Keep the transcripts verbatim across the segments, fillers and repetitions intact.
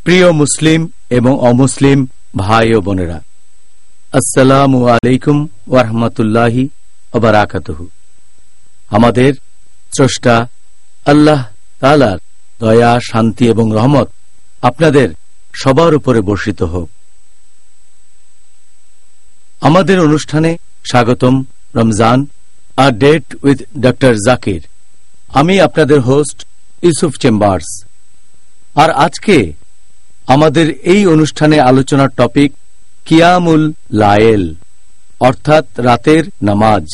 প্রিয় মুসলিম এবং অমুসলিম ভাই ও বোনেরা, আসসালামু আলাইকুম ওয়া রাহমাতুল্লাহি ওয়া বারাকাতুহু। আমাদের স্রষ্টা আল্লাহ তাআলার দয়া, শান্তি এবং রহমত আপনাদের সবার উপরে বর্ষিত হোক। আমাদের অনুষ্ঠানে স্বাগতম। Ramzan a date with doctor Zakir. আমি আপনাদের হোস্ট ইউসুফ চেম্বার্স। আর আজকে আমাদের এই অনুষ্ঠানে আলোচনার টপিক কিয়ামুল লাইল, অর্থাৎ রাতের নামাজ।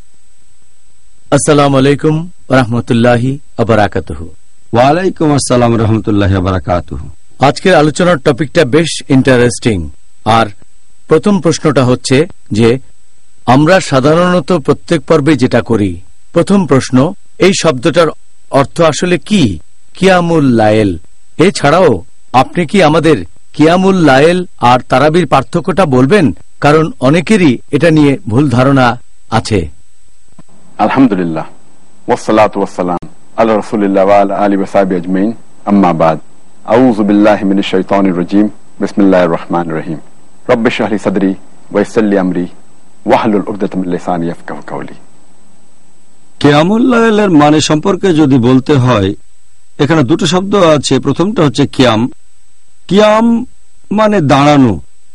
আসসালামু আলাইকুম ওয়া রাহমাতুল্লাহি ওয়া বারাকাতুহু। ওয়া আলাইকুম আসসালাম ওয়া রাহমাতুল্লাহি ওয়া বারাকাতুহু। আজকের আলোচনার টপিকটা বেশ ইন্টারেস্টিং। আর প্রথম প্রশ্নটা হচ্ছে যে আমরা সাধারণত প্রত্যেক পর্বে যেটা করি, প্রথম প্রশ্ন, এই শব্দটার অর্থ আসলে কি? কিয়ামুল লাইল। এছাড়াও আপনি কি আমাদের কিয়ামুল লাইল আর তারাবির পার্থক্যটা বলবেন? কারণ অনেকেরই এটা নিয়ে ভুল ধারণা আছে। আলহামদুলিল্লাহ, ওয়াসসালাতু ওয়াসসালাম আলা রাসূলিল্লাহ ওয়া আলা আলিহি ওয়া সাহবিহি আজমাইন, আম্মা বাদ। আউযু বিল্লাহি মিনাশ শাইতানির রাজীম। বিসমিল্লাহির রহমানির রহিম। রব্বি ইশরাহ লি সাদরি ওয়া ইয়াসসির লি আমরি ওয়াহলুল উকদাতাম মিন লিসানি ইয়াফকাহু কাওলি। কিয়ামুল লাইলের মানে সম্পর্কে যদি বলতে হয়, এখানে দুটো শব্দ আছে। প্রথমটা হচ্ছে কিয়াম। কিয়াম মানে দাঁড়ানো,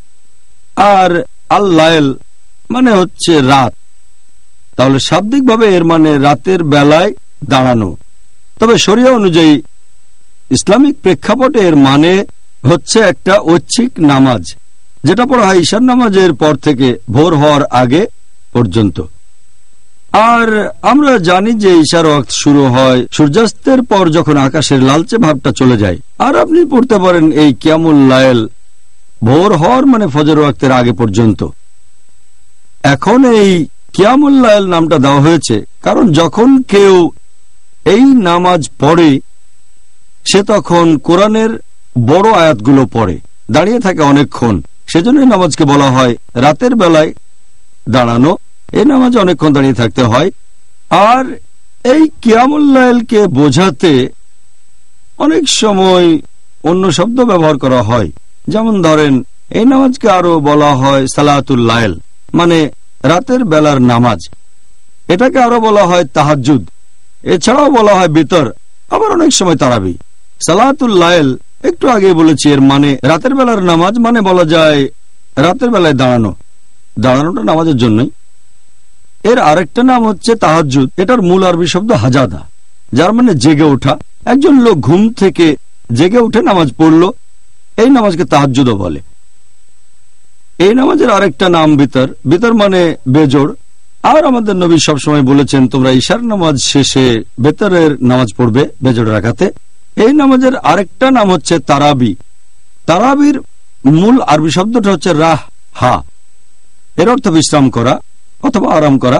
আর আল লাইল মানে হচ্ছে রাত। তাহলে শাব্দিকভাবে এর মানে রাতের বেলায় দাঁড়ানো। তবে শরিয়া অনুযায়ী ইসলামিক প্রেক্ষাপটে এর মানে হচ্ছে একটা ঐচ্ছিক নামাজ, যেটা পড়া হয় ঈশার নামাজের পর থেকে ভোর হওয়ার আগে পর্যন্ত। আর আমরা জানি যে ঈশার ওয়াক্ত শুরু হয় সূর্যাস্তের পর, যখন আকাশের লালচে ভাবটা চলে যায়। আর আপনি পড়তে পারেন এই কিয়ামুল লাইল ভোর হওয়ার মানে ফজর ওয়াক্তের আগে পর্যন্ত। এখন এই কিয়ামুল লাইল নামটা দেওয়া হয়েছে কারণ যখন কেউ এই নামাজ পড়ে, সে তখন কোরআনের বড় আয়াতগুলো পড়ে, দাঁড়িয়ে থাকে অনেকক্ষণ। সেজন্য নামাজকে বলা হয় রাতের বেলায় দাঁড়ানো। এই নামাজে অনেকক্ষণ দাঁড়িয়ে থাকতে হয়। আর এই কিয়ামুল লাইলকে বোঝাতে অনেক সময় অন্য শব্দ ব্যবহার করা হয়। যেমন ধরেন, এই নামাজকে আরো বলা হয় সালাতুল লাইল, মানে রাতের বেলার নামাজ। এটাকে আরো বলা হয় তাহাজ্জুদ। এছাড়াও বলা হয় বিতর, আবার অনেক সময় তারাবি। সালাতুল লাইল একটু আগে বলেছি, এর মানে রাতের বেলার নামাজ, মানে বলা যায় রাতের বেলায় দাঁড়ানো। দাঁড়ানোটা নামাজের জন্যই। এর আরেকটা নাম হচ্ছে তাহাজ্জুদ। এটার মূল আরবি শব্দ হাজাদা, যার মানে জেগে ওঠা। একজন লোক ঘুম থেকে জেগে উঠে নামাজ পড়ল, এই নামাজকে তাহাজ্জুদও বলে। এই নামাজের আরেকটা নাম বিতর। বিতর মানে বেজোড়। আর আমাদের নবী সবসময় বলেছেন, তোমরা ঈশার নামাজ শেষে বেতরের নামাজ পড়বে বেজোড় রাখাতে। এই নামাজের আরেকটা নাম হচ্ছে তারাবি। তারাবির মূল আরবি শব্দটা হচ্ছে রাহ হা। এর অর্থ বিশ্রাম করা অথবা আরাম করা।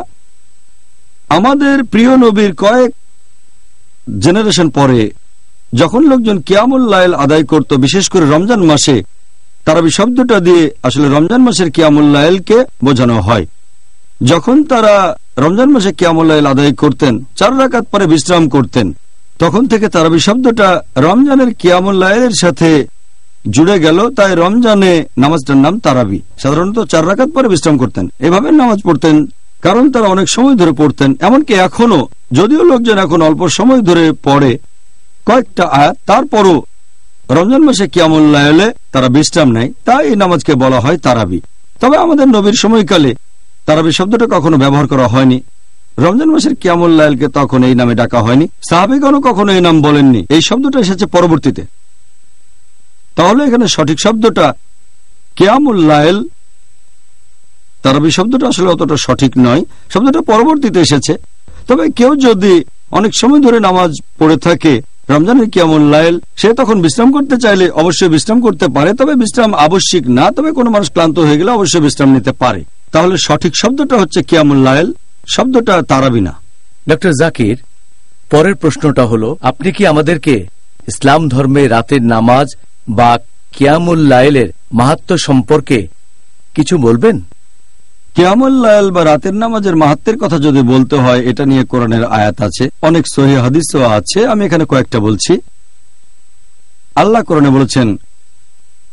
আমাদের প্রিয় নবীর কয়েক জেনারেশন পরে যখন লোকজন কিয়ামুল লাইল আদায় করত, বিশেষ করে রমজান মাসে, তারাবি শব্দটা দিয়ে আসলে রমজান মাসের কিয়ামুল লাইলকে বোঝানো হয়। যখন তারা রমজান মাসে কিয়ামুল লাইল আদায় করতেন, চার রাকাত পরে বিশ্রাম করতেন, তখন থেকে তারাবি শব্দটা রমজানের কিয়ামুল লাইলের সাথে জুড়ে গেল। তাই রমজানে নামাজটার নাম তারাবি। সাধারণত চার রাকাত পরে বিশ্রাম করতেন, এভাবে নামাজ পড়তেন, কারণ তারা অনেক সময় ধরে পড়তেন। এমনকি এখনো, যদিও লোকজন এখন অল্প সময় ধরে পড়ে কয়েকটা আয়াত, তারপরও রমজান মাসে কিয়ামুল লাইলে তারা বিশ্রাম নেয়, তাই এই নামাজকে বলা হয় তারাবি। তবে আমাদের নবীর সময়কালে তারাবি শব্দটা কখনো ব্যবহার করা হয়নি। রমজান মাসের কিয়ামুল লাইলকে তখন এই নামে ডাকা হয়নি। সাহাবীগণও কখনো এই নাম বলেননি। এই শব্দটা এসেছে পরবর্তীতে। তাহলে এখানে সঠিক শব্দটা কিয়ামুল লাইল। তারাবি শব্দটা আসলে অতটা সঠিক নয়, শব্দটা পরবর্তীতে এসেছে। তবে কেউ যদি অনেক সময় ধরে নামাজ পড়ে থাকে রমজানের কিয়ামুল লাইল, সে তখন বিশ্রাম করতে চাইলে অবশ্যই বিশ্রাম করতে পারে। তবে বিশ্রাম আবশ্যিক না, তবে কোনো মানুষ ক্লান্ত হয়ে গেলে অবশ্যই বিশ্রাম নিতে পারে। তাহলে সঠিক শব্দটা হচ্ছে কিয়ামুল লাইল, শব্দটা তারাবি না। ডক্টর জাকির, পরের প্রশ্নটা হলো, আপনি কি আমাদেরকে ইসলাম ধর্মে রাতের নামাজ বা কিয়ামুল লাইলের মাহাত্ম্য সম্পর্কে কিছু বলবেন? কিয়ামুল লাইল বা রাতের নামাজের মাহাত্ম্যের কথা যদি বলতে হয়, এটা নিয়ে কোরআনের আয়াত আছে, অনেক সহিহ হাদিসও আছে। আমি এখানে কয়েকটা বলছি। আল্লাহ কোরআনে বলেছেন,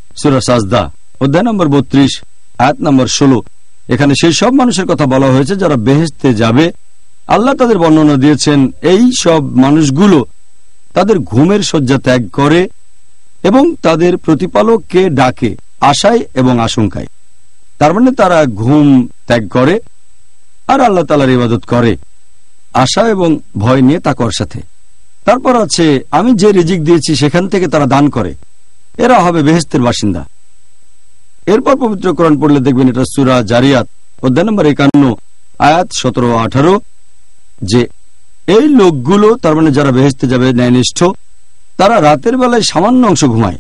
সূরা সাজদা অধ্যায় নম্বর বত্রিশ আয়াত নম্বর ষোলো। এখানে সেই সব মানুষের কথা বলা হয়েছে যারা বেহেশতে যাবে। আল্লাহ তাদের বর্ণনা দিয়েছেন এই সব মানুষগুলো তাদের ঘুমের শয্যা ত্যাগ করে এবং তাদের প্রতিপালককে ডাকে আশায় এবং আশঙ্কায়। তার মানে তারা ঘুম ত্যাগ করে আর আল্লাহ তাআলার ইবাদত করে আশা এবং ভয় নিয়ে তাকওয়ার সাথে। তারপর আছে আমি যে রিজিক দিয়েছি সেখান থেকে তারা দান করে, এরা হবে বেহেশতের বাসিন্দা। এরপর পবিত্র কোরআন পড়লে দেখবেন এটা সূরা জারিয়াত অধ্যায় নম্বর একান্ন আয়াত সতেরো আঠারো, যে এই লোকগুলো তার মানে যারা বেহেশতে যাবে ন্যায়নিষ্ঠ, তারা রাতের বেলায় সামান্য অংশ ঘুমায়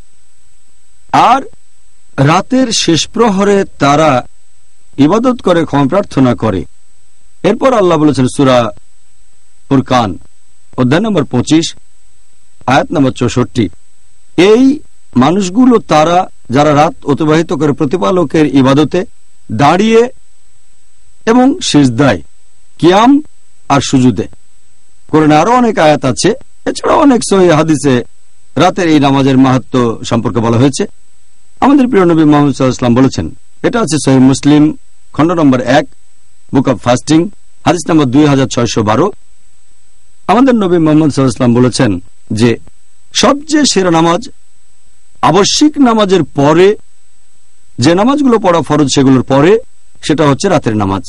আর রাতের শেষ প্রহরে তারা ইবাদত করে, ক্ষমা প্রার্থনা করে। এরপর আল্লাহ বলেছেন সূরা ফুরকান অধ্যায় নম্বর পঁচিশ আয়াত নম্বর চৌষট্টি, এই মানুষগুলো তারা যারা রাত অতিবাহিত করে প্রতিপালকের ইবাদতে দাঁড়িয়ে এবং সিজদায়, কিয়াম আর সুজুদে। কোরআনে আরো অনেক আয়াত আছে, এছাড়া অনেক সহিহ হাদিসে রাতের এই নামাজের মাহাত্ম্য সম্পর্কে বলা হয়েছে। আমাদের প্রিয় নবী মুহাম্মদ সাল্লাল্লাহু আলাইহি ওয়াসাল্লাম বলেছেন, এটা আছে সহিহ মুসলিম খণ্ড নম্বর এক বুক অব ফাস্টিং হাদিস নম্বর দুই হাজার ছয়শো বারো। আমাদের নবী মুহাম্মদ সাল্লাল্লাহু আলাইহি ওয়াসাল্লাম বলেছেন যে সবচেয়ে সেরা নামাজ আবশ্যিক নামাজের পরে, যে নামাজগুলো পড়া ফরজ সেগুলোর পরে, সেটা হচ্ছে রাতের নামাজ।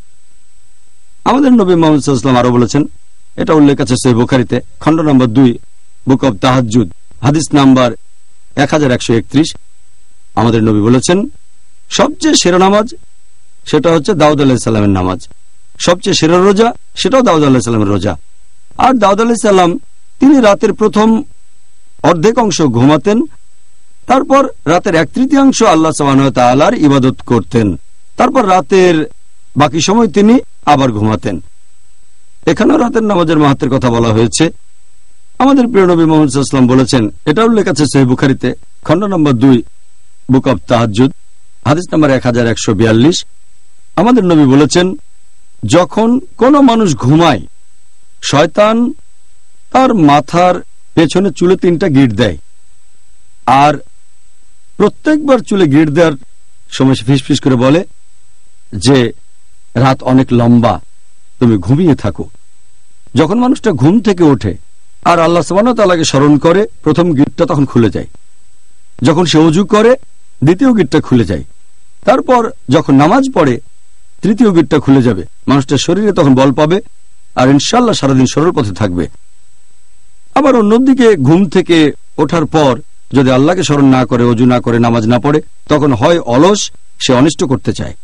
আমাদের নবী মুহাম্মদ সাল্লাল্লাহু আলাইহি ওয়াসাল্লাম আরো বলেছেন, এটা উল্লেখ আছে সহিহ বুখারীতে খণ্ড নম্বর দুই বুক অব তাহাজ্জুদ হাদিস নাম্বার এক হাজার একশো একত্রিশ। আমাদের নবী বলেছেন সবচেয়ে সেরা নামাজ সেটা হচ্ছে দাউদ আলাইহিস সালামের নামাজ, সবচেয়ে সেরা রোজা সেটাও দাউদ আলাইহিস সালামের রোজা। আর দাউদ আলাইহিস সালাম তিনি রাতের প্রথম অর্ধেক অংশ ঘুমাতেন, তারপর রাতের এক তৃতীয়াংশ আল্লাহ সুবহানাহু ওয়া তাআলার ইবাদত করতেন, তারপর রাতের বাকি সময় তিনি আবার ঘুমাতেন। এখানেও রাতের নামাজের মাহাত্ম্যের কথা বলা হয়েছে। আমাদের প্রিয় নবী মুহাম্মদ সাল্লাল্লাহু আলাইহি ওয়াসাল্লাম বলেছেন, এটা উল্লেখ আছে সহিহ বুখারীতে খণ্ড নম্বর দুই বুক অব তাহাজ্জুদ হাদিস নম্বর এক হাজার একশো বিয়াল্লিশ। আমাদের নবী বলেছেন, যখন কোন মানুষ ঘুমায় শয়তান তার মাথার পেছনে চুলে তিনটা গিঁট দেয়, আর প্রত্যেকবার চুলে গিঁট দেওয়ার সময় ফিসফিস করে বলে যে রাত অনেক লম্বা, তুমি ঘুমিয়ে থাকো। যখন মানুষটা ঘুম থেকে ওঠে আর আল্লাহ সুবহানাহু ওয়া তাআলাকে স্মরণ করে, প্রথম গিঁটটা তখন খুলে যায়। যখন সে ওযু করে দ্বিতীয় গিঁটটা খুলে যায়। তারপর যখন নামাজ পড়ে তৃতীয় গিঁটটা খুলে যাবে। মানুষটার শরীরে তখন বল পাবে আর ইনশাআল্লাহ সারাদিন সরল পথে থাকবে। আবার অন্যদিকে ঘুম থেকে ওঠার পর যদি আল্লাহকে স্মরণ না করে, ওযু না করে, নামাজ না পড়ে, তখন হয় অলস, সে অনিষ্ট করতে চায়।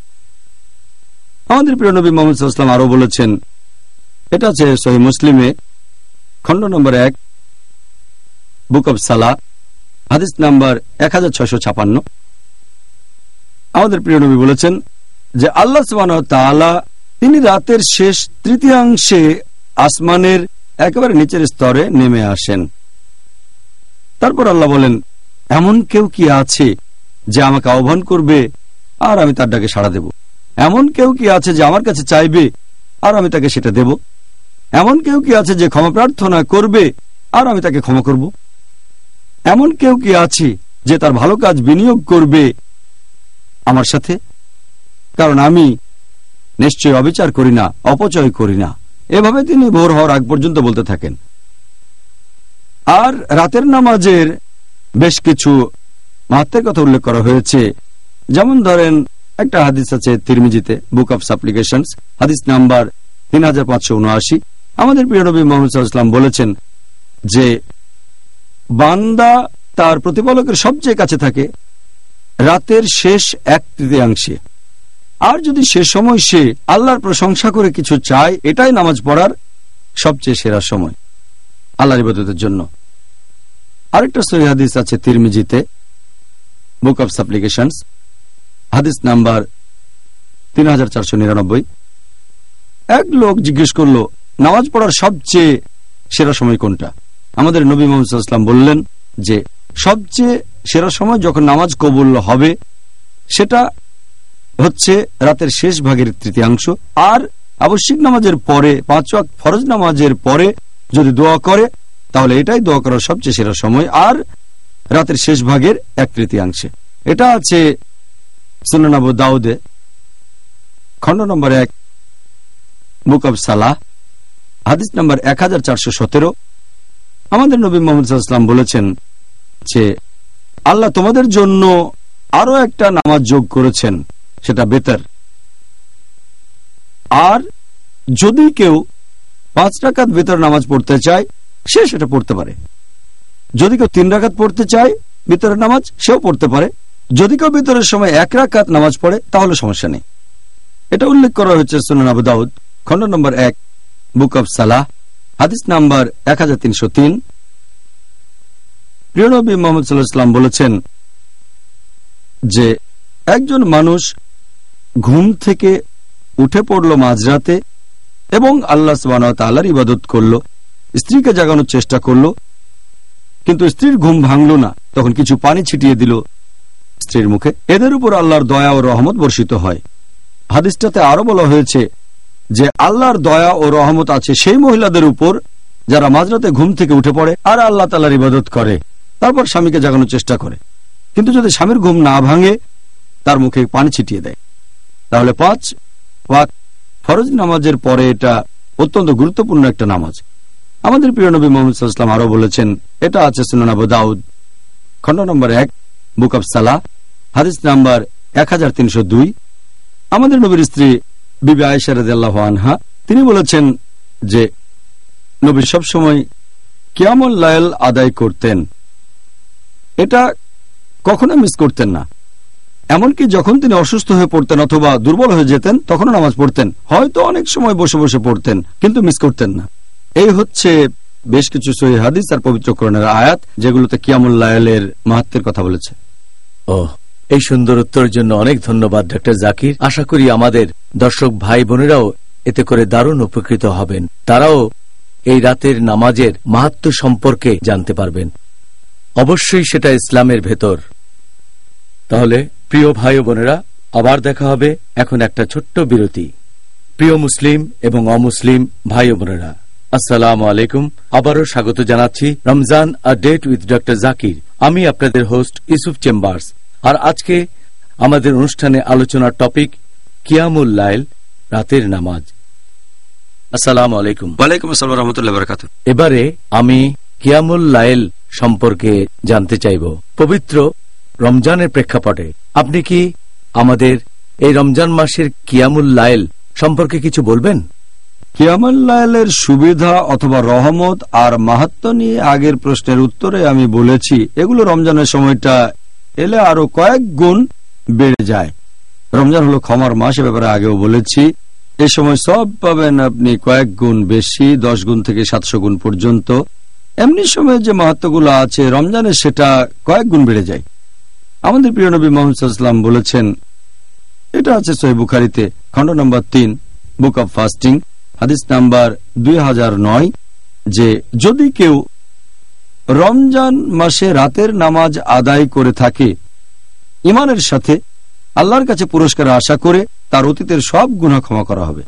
আমাদের প্রিয় নবী মুহাম্মদ সাল্লাল্লাহু আলাইহি ওয়াসাল্লাম আরো বলেছেন, এটা আছে সহিহ মুসলিমে খণ্ড নম্বর এক বুক অব সালাহ হাদিস নাম্বার এক হাজার ছয়শো ছাপান্ন। আমাদের প্রিয় নবী বলেছেন যে আল্লাহ সুবহানাহু ওয়া তাআলা তিনি রাতের শেষ তৃতীয়াংশে আসমানের একেবারে নিচের স্তরে নেমে আসেন। তারপর আল্লাহ বলেন, এমন কেউ কি আছে যে আমাকে আহ্বান করবে আর আমি তার ডাকে সাড়া দেব? এমন কেউ কি আছে যে আমার কাছে চাইবে আর আমি তাকে সেটা দেব? এমন কেউ কি আছে যে ক্ষমা প্রার্থনা করবে আর আমি তাকে ক্ষমা করব? এমন কেউ কি আছে যে তার ভালো কাজ বিনিয়োগ করবে আমার সাথে? কারণ আমি নিশ্চয় অবিচার করি না, অপচয় করি না। এভাবে তিনি ভোর হওয়ার আগ পর্যন্ত বলতে থাকেন। আর রাতের নামাজের বেশ কিছু মাহাত্ম্যের কথা উল্লেখ করা হয়েছে। যেমন ধরেন, একটা হাদিস আছে তিরমিজিতে বুক অব সাপ্লিকেশনস হাদিস নাম্বার তিন হাজার পাঁচশো উনআশি। আমাদের প্রিয় নবী মুহাম্মদ সাল্লাল্লাহু আলাইহি ওয়াসাল্লাম বলেছেন যে বান্দা তার প্রতিপালকের সবচেয়ে কাছে থাকে রাতের শেষ এক তৃতীয়াংশে, আর যদি সে সময় সে আল্লাহর প্রশংসা করে কিছু চায়, এটাই নামাজ পড়ার সবচেয়ে সেরা সময় আল্লাহর ইবাদতের জন্য। আরেকটা সহিহ হাদিস আছে তিরমিজিতে বুক অব সাপ্লিকেশনস হাদিস নাম্বার তিন হাজার চারশো নিরানব্বই। এক লোক জিজ্ঞেস করল, নামাজ পড়ার সবচেয়ে সেরা সময় কোনটা? আমাদের নবী মুহাম্মদ সাল্লাল্লাহু আলাইহি ওয়াসাল্লাম বললেন যে সবচেয়ে সেরা সময় যখন নামাজ কবুল হবে সেটা হচ্ছে রাতের শেষ ভাগের তৃতীয়াংশ, আর আবশ্যিক নামাজের পরে, পাঁচ ওয়াক্ত ফরজ নামাজের পরে যদি দোয়া করে তাহলে এটাই দোয়া করার সবচেয়ে সেরা সময়। আর রাতের শেষ ভাগের এক তৃতীয়াংশে। এটা আছে সুনান আবু দাউদে, খণ্ড নম্বর এক, বুক অব সালাহ, হাদিস নম্বর এক হাজার চারশো সতেরো। আমাদের নবী মুহাম্মদ সাল্লাল্লাহু আলাইহি ওয়াসাল্লাম বলেছেন যে আল্লাহ তোমাদের জন্য আরো একটা নামাজ যোগ করেছেন, সেটা বেতর। আর যদি কেউ পাঁচ রাকাত বেতর নামাজ পড়তে চায় সে সেটা পড়তে পারে। যদি কেউ তিন রাকাত পড়তে চায় বেতরের নামাজ, সেও পড়তে পারে। যদি কেউ বেতরের সময় এক রাকাত নামাজ পড়ে তাহলে সমস্যা নেই। এটা উল্লেখ করা হয়েছে সুনান আবু দাউদ, খণ্ড নম্বর এক, বুক অব সালাহ, হাদিস নাম্বার এক হাজার তিনশো তিন। প্রিয় নবী মুহাম্মদ সাল্লাল্লাহু আলাইহি ওয়াসাল্লাম বলেছেন যে একজন মানুষ ঘুম থেকে উঠে পড়ল মাঝরাতে এবং আল্লাহ সুবহানাহু ওয়া তাআলার ইবাদত করল, স্ত্রীকে জাগানোর চেষ্টা করল, কিন্তু স্ত্রীর ঘুম ভাঙল না, তখন কিছু পানি ছিটিয়ে দিল স্ত্রীর মুখে। এদের উপর আল্লাহর দয়া ও রহমত বর্ষিত হয়। হাদিসটাতে আরো বলা হয়েছে যে আল্লাহর দয়া ও রহমত আছে সেই মহিলাদের উপর যারা মাঝরাতে ঘুম থেকে উঠে পড়ে আর আল্লাহ তাআলার ইবাদত করে, তারপর স্বামীকে জাগানোর চেষ্টা করে, কিন্তু যদি স্বামীর ঘুম না ভাঙে তার মুখে পানি ছিটিয়ে দেয়। তাহলে পাঁচ ওয়াক্ত ফরজ নামাজের পরে এটা অত্যন্ত গুরুত্বপূর্ণ একটা নামাজ। আমাদের প্রিয় নবী মুহাম্মদ সাল্লাল্লাহু আলাইহি ওয়াসাল্লাম আরো বলেছেন, এটা আছে সুনান আবু দাউদ, খণ্ড নম্বর এক, বুক অব সালাহ, হাদিস নাম্বার এক হাজার তিনশো দুই। আমাদের নবীর স্ত্রী বিবি আয়েশা রাদিয়াল্লাহু আনহা তিনি বলেছেন যে নবী সবসময় কিয়ামুল লাইল আদায় করতেন, এটা কখনো মিস করতেন না। এমনকি যখন তিনি অসুস্থ হয়ে পড়তেন অথবা দুর্বল হয়ে যেতেন তখনও নামাজ পড়তেন, হয়তো অনেক সময় বসে বসে পড়তেন, কিন্তু মিস করতেন না। এই হচ্ছে বেশ কিছু সহিহ হাদিস আর পবিত্র কোরআনের আয়াত যেগুলোতে কিয়ামুল লাইলের মাহাত্ম্যের কথা বলেছে। ও, এই সুন্দর উত্তরের জন্য অনেক ধন্যবাদ ডক্টর জাকির। আশা করি আমাদের দর্শক ভাই বোনেরাও এতে করে দারুণ উপকৃত হবেন, তারাও এই রাতের নামাজের মাহাত্ম্য সম্পর্কে জানতে পারবেন। অবশ্যই সেটা ইসলামের ভেতর। তাহলে প্রিয় ভাই বোনেরা, আবার দেখা হবে। এখন একটা ছোট্ট বিরতি। প্রিয় মুসলিম এবং অমুসলিম ভাই বোনেরা, আসসালামু আলাইকুম। আবারও স্বাগত জানাচ্ছি Ramzan a date with doctor Zakir. আমি আপনাদের হোস্ট ইউসুফ চেম্বার্স। আর আজকে আমাদের অনুষ্ঠানে আলোচনার টপিক কিয়ামুল লাইল, রাতের নামাজ। আসসালামু আলাইকুম। ওয়ালাইকুম আসসালাম ওয়া রাহমাতুল্লাহি ওয়া বারাকাতুহু। এবারে আমি কিয়ামুল লাইল সম্পর্কে জানতে চাইব পবিত্র রমজানের প্রেক্ষাপটে। আপনি কি আমাদের এই রমজান মাসের কিয়ামুল লাইল সম্পর্কে কিছু বলবেন? কিয়ামুল লাইলের সুবিধা অথবা রহমত আর মাহাত্ম্য নিয়ে আগের প্রশ্নের উত্তরে আমি বলেছি এগুলো রমজানের সময়টা এলে আরো কয়েক গুণ বেড়ে যায়। রমজান হলো ক্ষমার মাস, এ ব্যাপারে আগেও বলেছি। এ সময় সব পাবেন আপনি কয়েক গুণ বেশি, দশ গুণ থেকে সাতশো গুণ পর্যন্ত। এমনি সময় যে মাহাত্ম্যগুলো আছে রমজানে সেটা কয়েক গুণ বেড়ে যায়। আমাদের প্রিয় নবী মুহাম্মদ সাল্লাল্লাহু আলাইহি ওয়াসাল্লাম বলেছেন, এটা আছে সহিহ বুখারীতে, খণ্ড নম্বর তিন, বুক অব ফাস্টিং, হাদিস নাম্বার দুই হাজার নয়, যে যদি কেউ রমজান মাসে রাতের নামাজ আদায় করে থাকে ইমানের সাথে, আল্লাহর কাছে পুরস্কার আশা করে তার অতীতের সব গুনাহ ক্ষমা করা হবে।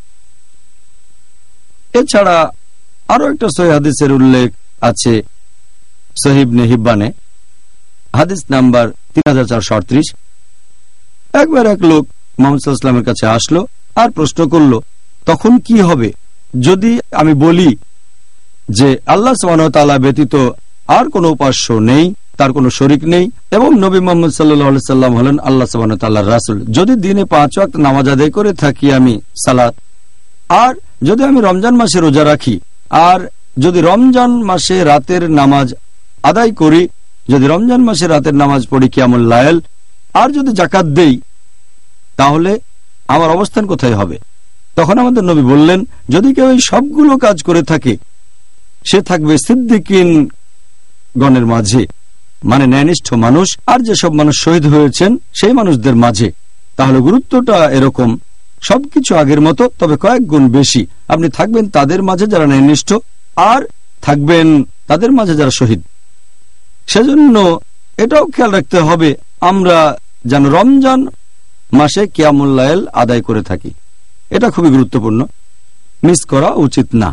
এছাড়া আরো একটা সহিহ হাদিসের উল্লেখ আছে সহিহ ইবনে হিব্বানে, হাদিস নাম্বার তিন হাজার চারশো আটত্রিশ। একবার এক লোক মুহাম্মদ সাল্লাল্লাহু আলাইহি ওয়াসাল্লামের কাছে আসলো আর প্রশ্ন করল, তখন কি হবে যদি আমি বলি যে আল্লাহ সুবহানাহু ওয়া তাআলা ব্যতীত আর কোনো উপাস্য নেই, তার কোনো শরীক নেই, এবং নবী মুহাম্মদ সাল্লাল্লাহু আলাইহি ওয়াসাল্লাম হলেন আল্লাহ সুবহানাহু ওয়া তাআলার রাসূল। যদি দিনে পাঁচ ওয়াক্ত নামাজ আদায় করে থাকি আমি সালাত, আর যদি আমি রমজান মাসে রোজা রাখি, আর যদি রমজান মাসে রাতের নামাজ আদায় করি, যদি রমজান মাসে রাতের নামাজ পড়ি কিয়ামুল লাইল, আর যদি জাকাত দেই, তাহলে আমার অবস্থান কোথায় হবে? তখন আমাদের নবী বললেন, যদি কেউ এই সবগুলো কাজ করে থাকে সে থাকবে সিদ্দিকিন গণের মাঝে, মানে ন্যায়নিষ্ঠ মানুষ, আর যেসব মানুষ শহীদ হয়েছেন সেই মানুষদের মাঝে। তাহলে গুরুত্বটা এরকম, সবকিছু আগের মতো, তবে কয়েক গুণ বেশি। আপনি থাকবেন তাদের মাঝে যারা ন্যায়নিষ্ঠ, আর থাকবেন তাদের মাঝে যারা শহীদ। সেজন্য এটাও খেয়াল রাখতে হবে আমরা যেন রমজান মাসে কিয়ামুল লাইল আদায় করে থাকি। এটা খুবই গুরুত্বপূর্ণ, মিস করা উচিত না।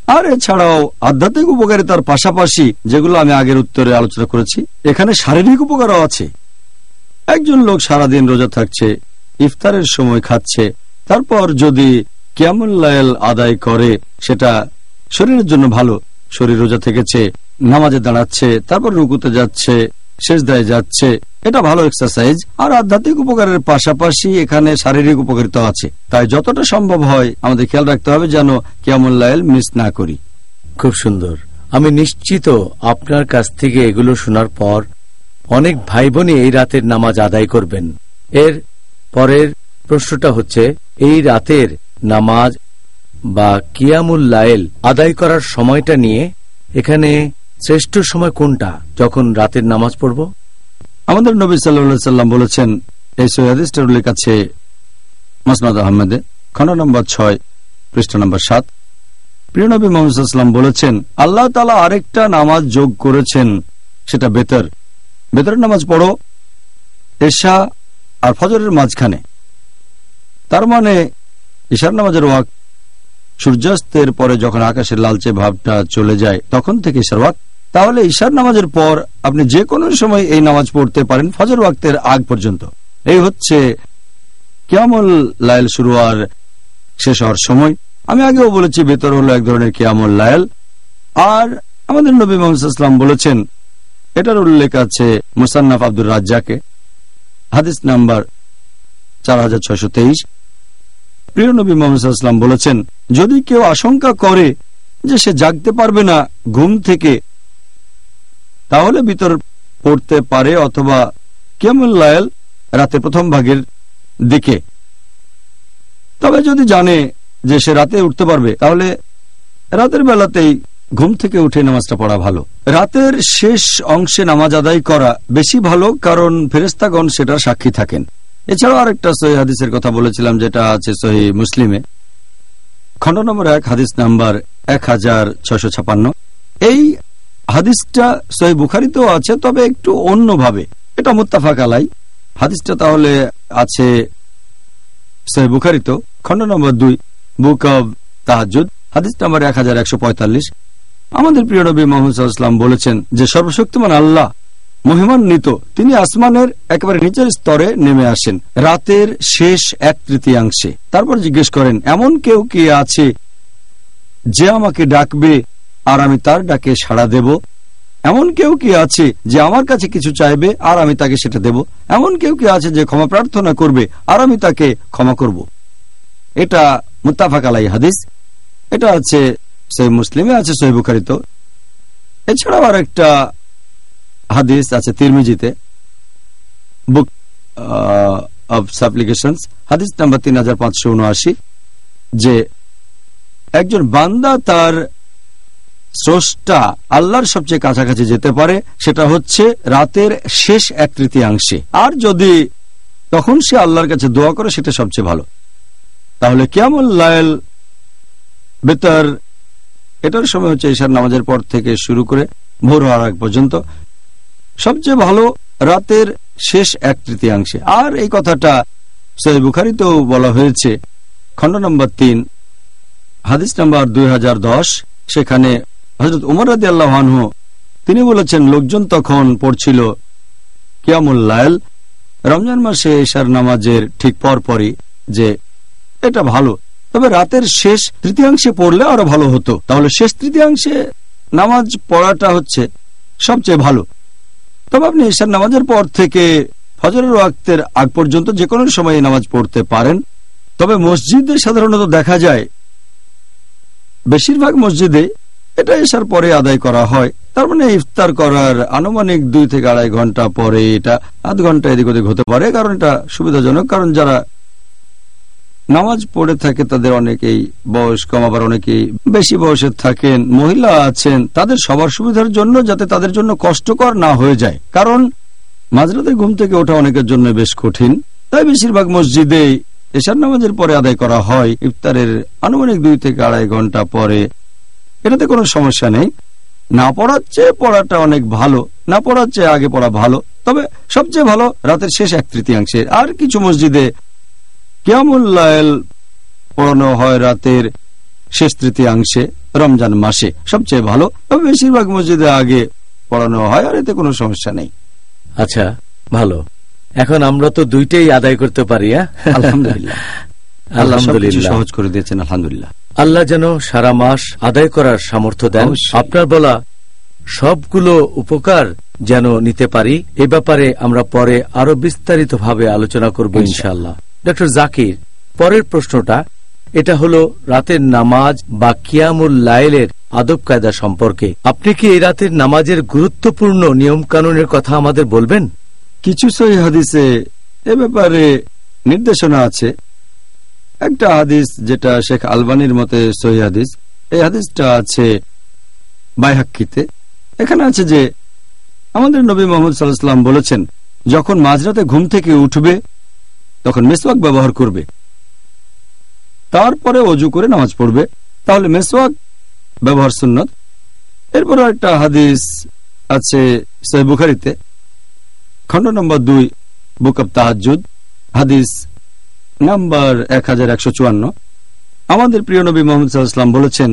আর এছাড়াও আধ্যাত্মিক উপকারিতার পাশাপাশি, যেগুলো আমি আগের উত্তরে আলোচনা করেছি, এখানে শারীরিক উপকারও আছে। একজন লোক সারাদিন রোজা থাকছে, ইফতারের সময় খাচ্ছে, তারপর যদি কিয়ামুল লাইল আদায় করে, সেটা শরীরের জন্য ভালো। শরীর রোজা থেকেছে, নামাজে দাঁড়াচ্ছে, তারপর রুকুতে যাচ্ছে, সেজদায় যাচ্ছে, এটা ভালো এক্সারসাইজ। আর আধ্যাত্মিক উপকারের পাশাপাশি এখানে শারীরিক উপকারিতা আছে। তাই যতটা সম্ভব হয় আমাদের খেয়াল রাখতে হবে যেন কিয়ামুল লাইল মিস না করি। খুব সুন্দর। আমি নিশ্চিত আপনার কাছ থেকে এগুলো শোনার পর অনেক ভাই বোনই এই রাতের নামাজ আদায় করবেন। এর পরের প্রশ্নটা হচ্ছে, এই রাতের নামাজ বা কিয়ামুল লাইল আদায় করার সময়টা নিয়ে এখানে শ্রেষ্ঠ সময় কোনটা, যখন রাতের নামাজ পড়ব? আমাদের নবী সাল্লাল্লাহু আলাইহি সাল্লাম বলেছেন, এই সহিহ হাদিসটার উল্লেখ আছে মুসনাদ আহমেদে, খণ্ড নম্বর ছয়, পৃষ্ঠা নম্বর সাত। প্রিয় নবী মুহাম্মদ সাল্লাল্লাহু আলাইহি ওয়াসাল্লাম বলেছেন, আল্লাহ তাআলা আরেকটা নামাজ যোগ করেছেন, সেটা বেতর। বেতরের নামাজ পড়ো এশা আর ফজরের মাঝখানে। তার মানে ইশার নামাজের ওয়াক্ত সূর্যাস্তের পরে যখন আকাশের লালচে ভাবটা চলে যায় তখন থেকে ইশার ওয়াক্ত। তাহলে ইশার নামাজের পর আপনি যে কোনো সময় এই নামাজ পড়তে পারেন ফজর ওয়াক্তের আগ পর্যন্ত। এই হচ্ছে কিয়ামুল লাইল শুরু আর শেষ হওয়ার সময়। আমি আগেও বলেছি বেতর হলো এক ধরনের কিয়ামুল লাইল। আর আমাদের নবী মুহাম্মদ সাল্লাল্লাহু আলাইহি ওয়াসাল্লাম বলেছেন, এটার উল্লেখ আছে মুসান্নাফ আব্দুর রাজ্জাকে, হাদিস নাম্বার চার হাজার ছয়শ তেইশ। প্রিয় নবী মুহাম্মদ সাল্লাল্লাহু আলাইহি ওয়াসাল্লাম বলেছেন, যদি কেউ আশঙ্কা করে যে সে জাগতে পারবে না ঘুম থেকে, তাহলে ভিতর পড়তে পারে অথবা কিয়ামুল লাইল রাতে প্রথম ভাগের দিকে। তবে যদি জানে যে সে রাতে উঠতে পারবে, তাহলে রাতের বেলাতেই ঘুম থেকে উঠে নামাজটা পড়া ভালো। রাতের শেষ অংশে নামাজ আদায় করা বেশি ভালো, কারণ ফেরেশতাগণ সেটার সাক্ষী থাকেন। এছাড়াও আরেকটা সহিহ হাদিসের কথা বলেছিলাম, যেটা আছে সহিহ মুসলিমে, খণ্ড নম্বর এক, হাদিস নাম্বার এক হাজার ছয়শ ছাপান্ন। এই হাদিসটা সহিহ বুখারীতেও আছে, তবে একটু অন্যভাবে। এটা মুত্তাফাক আলাই হাদিসটা। তাহলে আছে সহিহ বুখারীতেও, খণ্ড নম্বর দুই, বুক অব তাহাজ্জুদ, হাদিস নাম্বার এক হাজার একশো পঁয়তাল্লিশ। আমাদের প্রিয় নবী মুহাম্মদ সাল্লাল্লাহু আলাইহি ওয়াসাল্লাম বলেছেন যে সর্বশক্তিমান আল্লাহ মহিমান্বিত, তিনি আসমানের একেবারে নিচের স্তরে নেমে আসেন রাতের শেষ এক তৃতীয়াংশে। তারপর জিজ্ঞেস করেন, এমন কেউ কি আছে যে আমাকে ডাকবে আর আমি তার ডাকে সাড়া দেব? এমন কেউ কি আছে যে আমার কাছে কিছু চাইবে আর আমি তাকে সেটা দেব? এমন কেউ কি আছে যে ক্ষমা প্রার্থনা করবে আর আমি তাকে ক্ষমা করব? এটা মুত্তাফাক আলাই হাদিস। এটা আছে সহিহ মুসলিমে, আছে সহিহ বুখারীতে। এছাড়াও আর একটা হাদিস আছে তিরমিজিতে, বুক অব সাপ্লিকেশনস, হাদিস নাম্বার তিন হাজার পাঁচশো উনআশি, যে একজন বান্দা তার স্রষ্টা আল্লাহর সবচেয়ে কাছাকাছি যেতে পারে সেটা হচ্ছে রাতের শেষ এক তৃতীয়াংশে। আর যদি তখন সে আল্লাহর কাছে দোয়া করে সেটা সবচেয়ে ভালো। তাহলে কিয়ামুল লাইল বেতর এটার সময় হচ্ছে ইশার নামাজের পর থেকে শুরু করে ভোর হওয়ার আগ পর্যন্ত। সবচেয়ে ভালো রাতের শেষ এক তৃতীয়াংশে। আর এই কথাটা সহিহ বুখারীতেও বলা হয়েছে, খণ্ড নম্বর তিন, হাদিস নাম্বার দুই হাজার দশ। সেখানে হযরত উমর রাদিয়াল্লাহু আনহু তিনি বলেছেন, লোকজন তখন পড়ছিল কিয়ামুল লাইল রমজান মাসে ইশার নামাজের ঠিক পরপরই, যে এটা ভালো, তবে রাতের শেষ তৃতীয়াংশে পড়লে আরো ভালো হতো। তাহলে শেষ তৃতীয়াংশে নামাজ পড়াটা হচ্ছে সবচেয়ে ভালো। তবে আপনি ইশার নামাজের পর থেকে ফজরের ওয়াক্তের আগ পর্যন্ত যে কোনো সময় নামাজ পড়তে পারেন। তবে মসজিদে সাধারণত দেখা যায়, বেশিরভাগ মসজিদে এটা ইশার পরে আদায় করা হয়। তার মানে ইফতার করার আনুমানিক দুই থেকে আড়াই ঘন্টা পরে, এটা আধ ঘন্টা এদিক ওদিক হতে পারে, কারণ এটা সুবিধাজনক। কারণ যারা নামাজ পড়ে থাকে তাদের অনেকেই বয়স কম, আবার অনেকেই বেশি বয়সের থাকেন, মহিলা আছেন, তাদের সবার সুবিধার জন্য, যাতে তাদের জন্য কষ্টকর না হয়ে যায়। কারণ মাঝরাতে ঘুম থেকে ওঠা অনেকের জন্য বেশ কঠিন। তাই বেশিরভাগ মসজিদে ইশার নামাজের পরে আদায় করা হয়, ইফতারের আনুমানিক দুই থেকে আড়াই ঘন্টা পরে। এটাতে কোনো সমস্যা নেই। না পড়ার চেয়ে পড়াটা অনেক ভালো, না পড়ার চেয়ে আগে পড়া ভালো। তবে সবচেয়ে ভালো রাতের শেষ এক তৃতীয়াংশে। আর কিছু মসজিদে কিয়ামুল লাইল পড়ানো হয় রাতের শেষ তৃতীয়াংশে রমজান মাসে সবচেয়ে ভালো। তবে বেশিরভাগ মসজিদে আগে পড়ানো হয়, আর এতে কোনো সমস্যা নেই। আচ্ছা, ভালো। এখন আমরা তো দুইটাই আদায় করতে পারি। আলহামদুলিল্লাহ, আলহামদুলিল্লাহ সহজ করে দিয়েছেন। আলহামদুলিল্লাহ, আল্লাহ যেন সারা মাস আদায় করার সামর্থ্য দেন। আপনার বলা সবগুলো উপকার যেন নিতে পারি, এ ব্যাপারে আমরা পরে আরো বিস্তারিত ভাবে আলোচনা করব ইনশাআল্লাহ। ডক্টর জাকির, পরের প্রশ্নটা এটা হলো রাতের নামাজ বা কিয়ামুল লাইলের আদব কায়দা সম্পর্কে। আপনি কি এই রাতের নামাজের গুরুত্বপূর্ণ নিয়ম কানুনের কথা আমাদের বলবেন? কিছু সহিহ হাদিসে এ ব্যাপারে নির্দেশনা আছে। একটা হাদিস যেটা শেখ আলবানির মতে সহিহ হাদিস, এই হাদিসটা আছে বাইহাক্কিতে। এখানে আছে যে আমাদের নবী মুহাম্মদ সাল্লাল্লাহু আলাইহি ওয়াসাল্লাম বলেছেন, যখন মাঝরাতে ঘুম থেকে উঠবে তখন মেসওয়াক ব্যবহার করবে, তারপরে ওযু করে নামাজ পড়বে, তাহলে মেসওয়াক ব্যবহার সুন্নত। এরপর একটা হাদিস আছে সহিহ বুখারীতে, খণ্ড নম্বর দুই, বুক অব তাহাজ্জুদ, হাদিস নাম্বার এক হাজার একশো চুয়ান্ন। আমাদের প্রিয় নবী মুহাম্মদ সাল্লাল্লাহু আলাইহি ওয়াসাল্লাম বলেছেন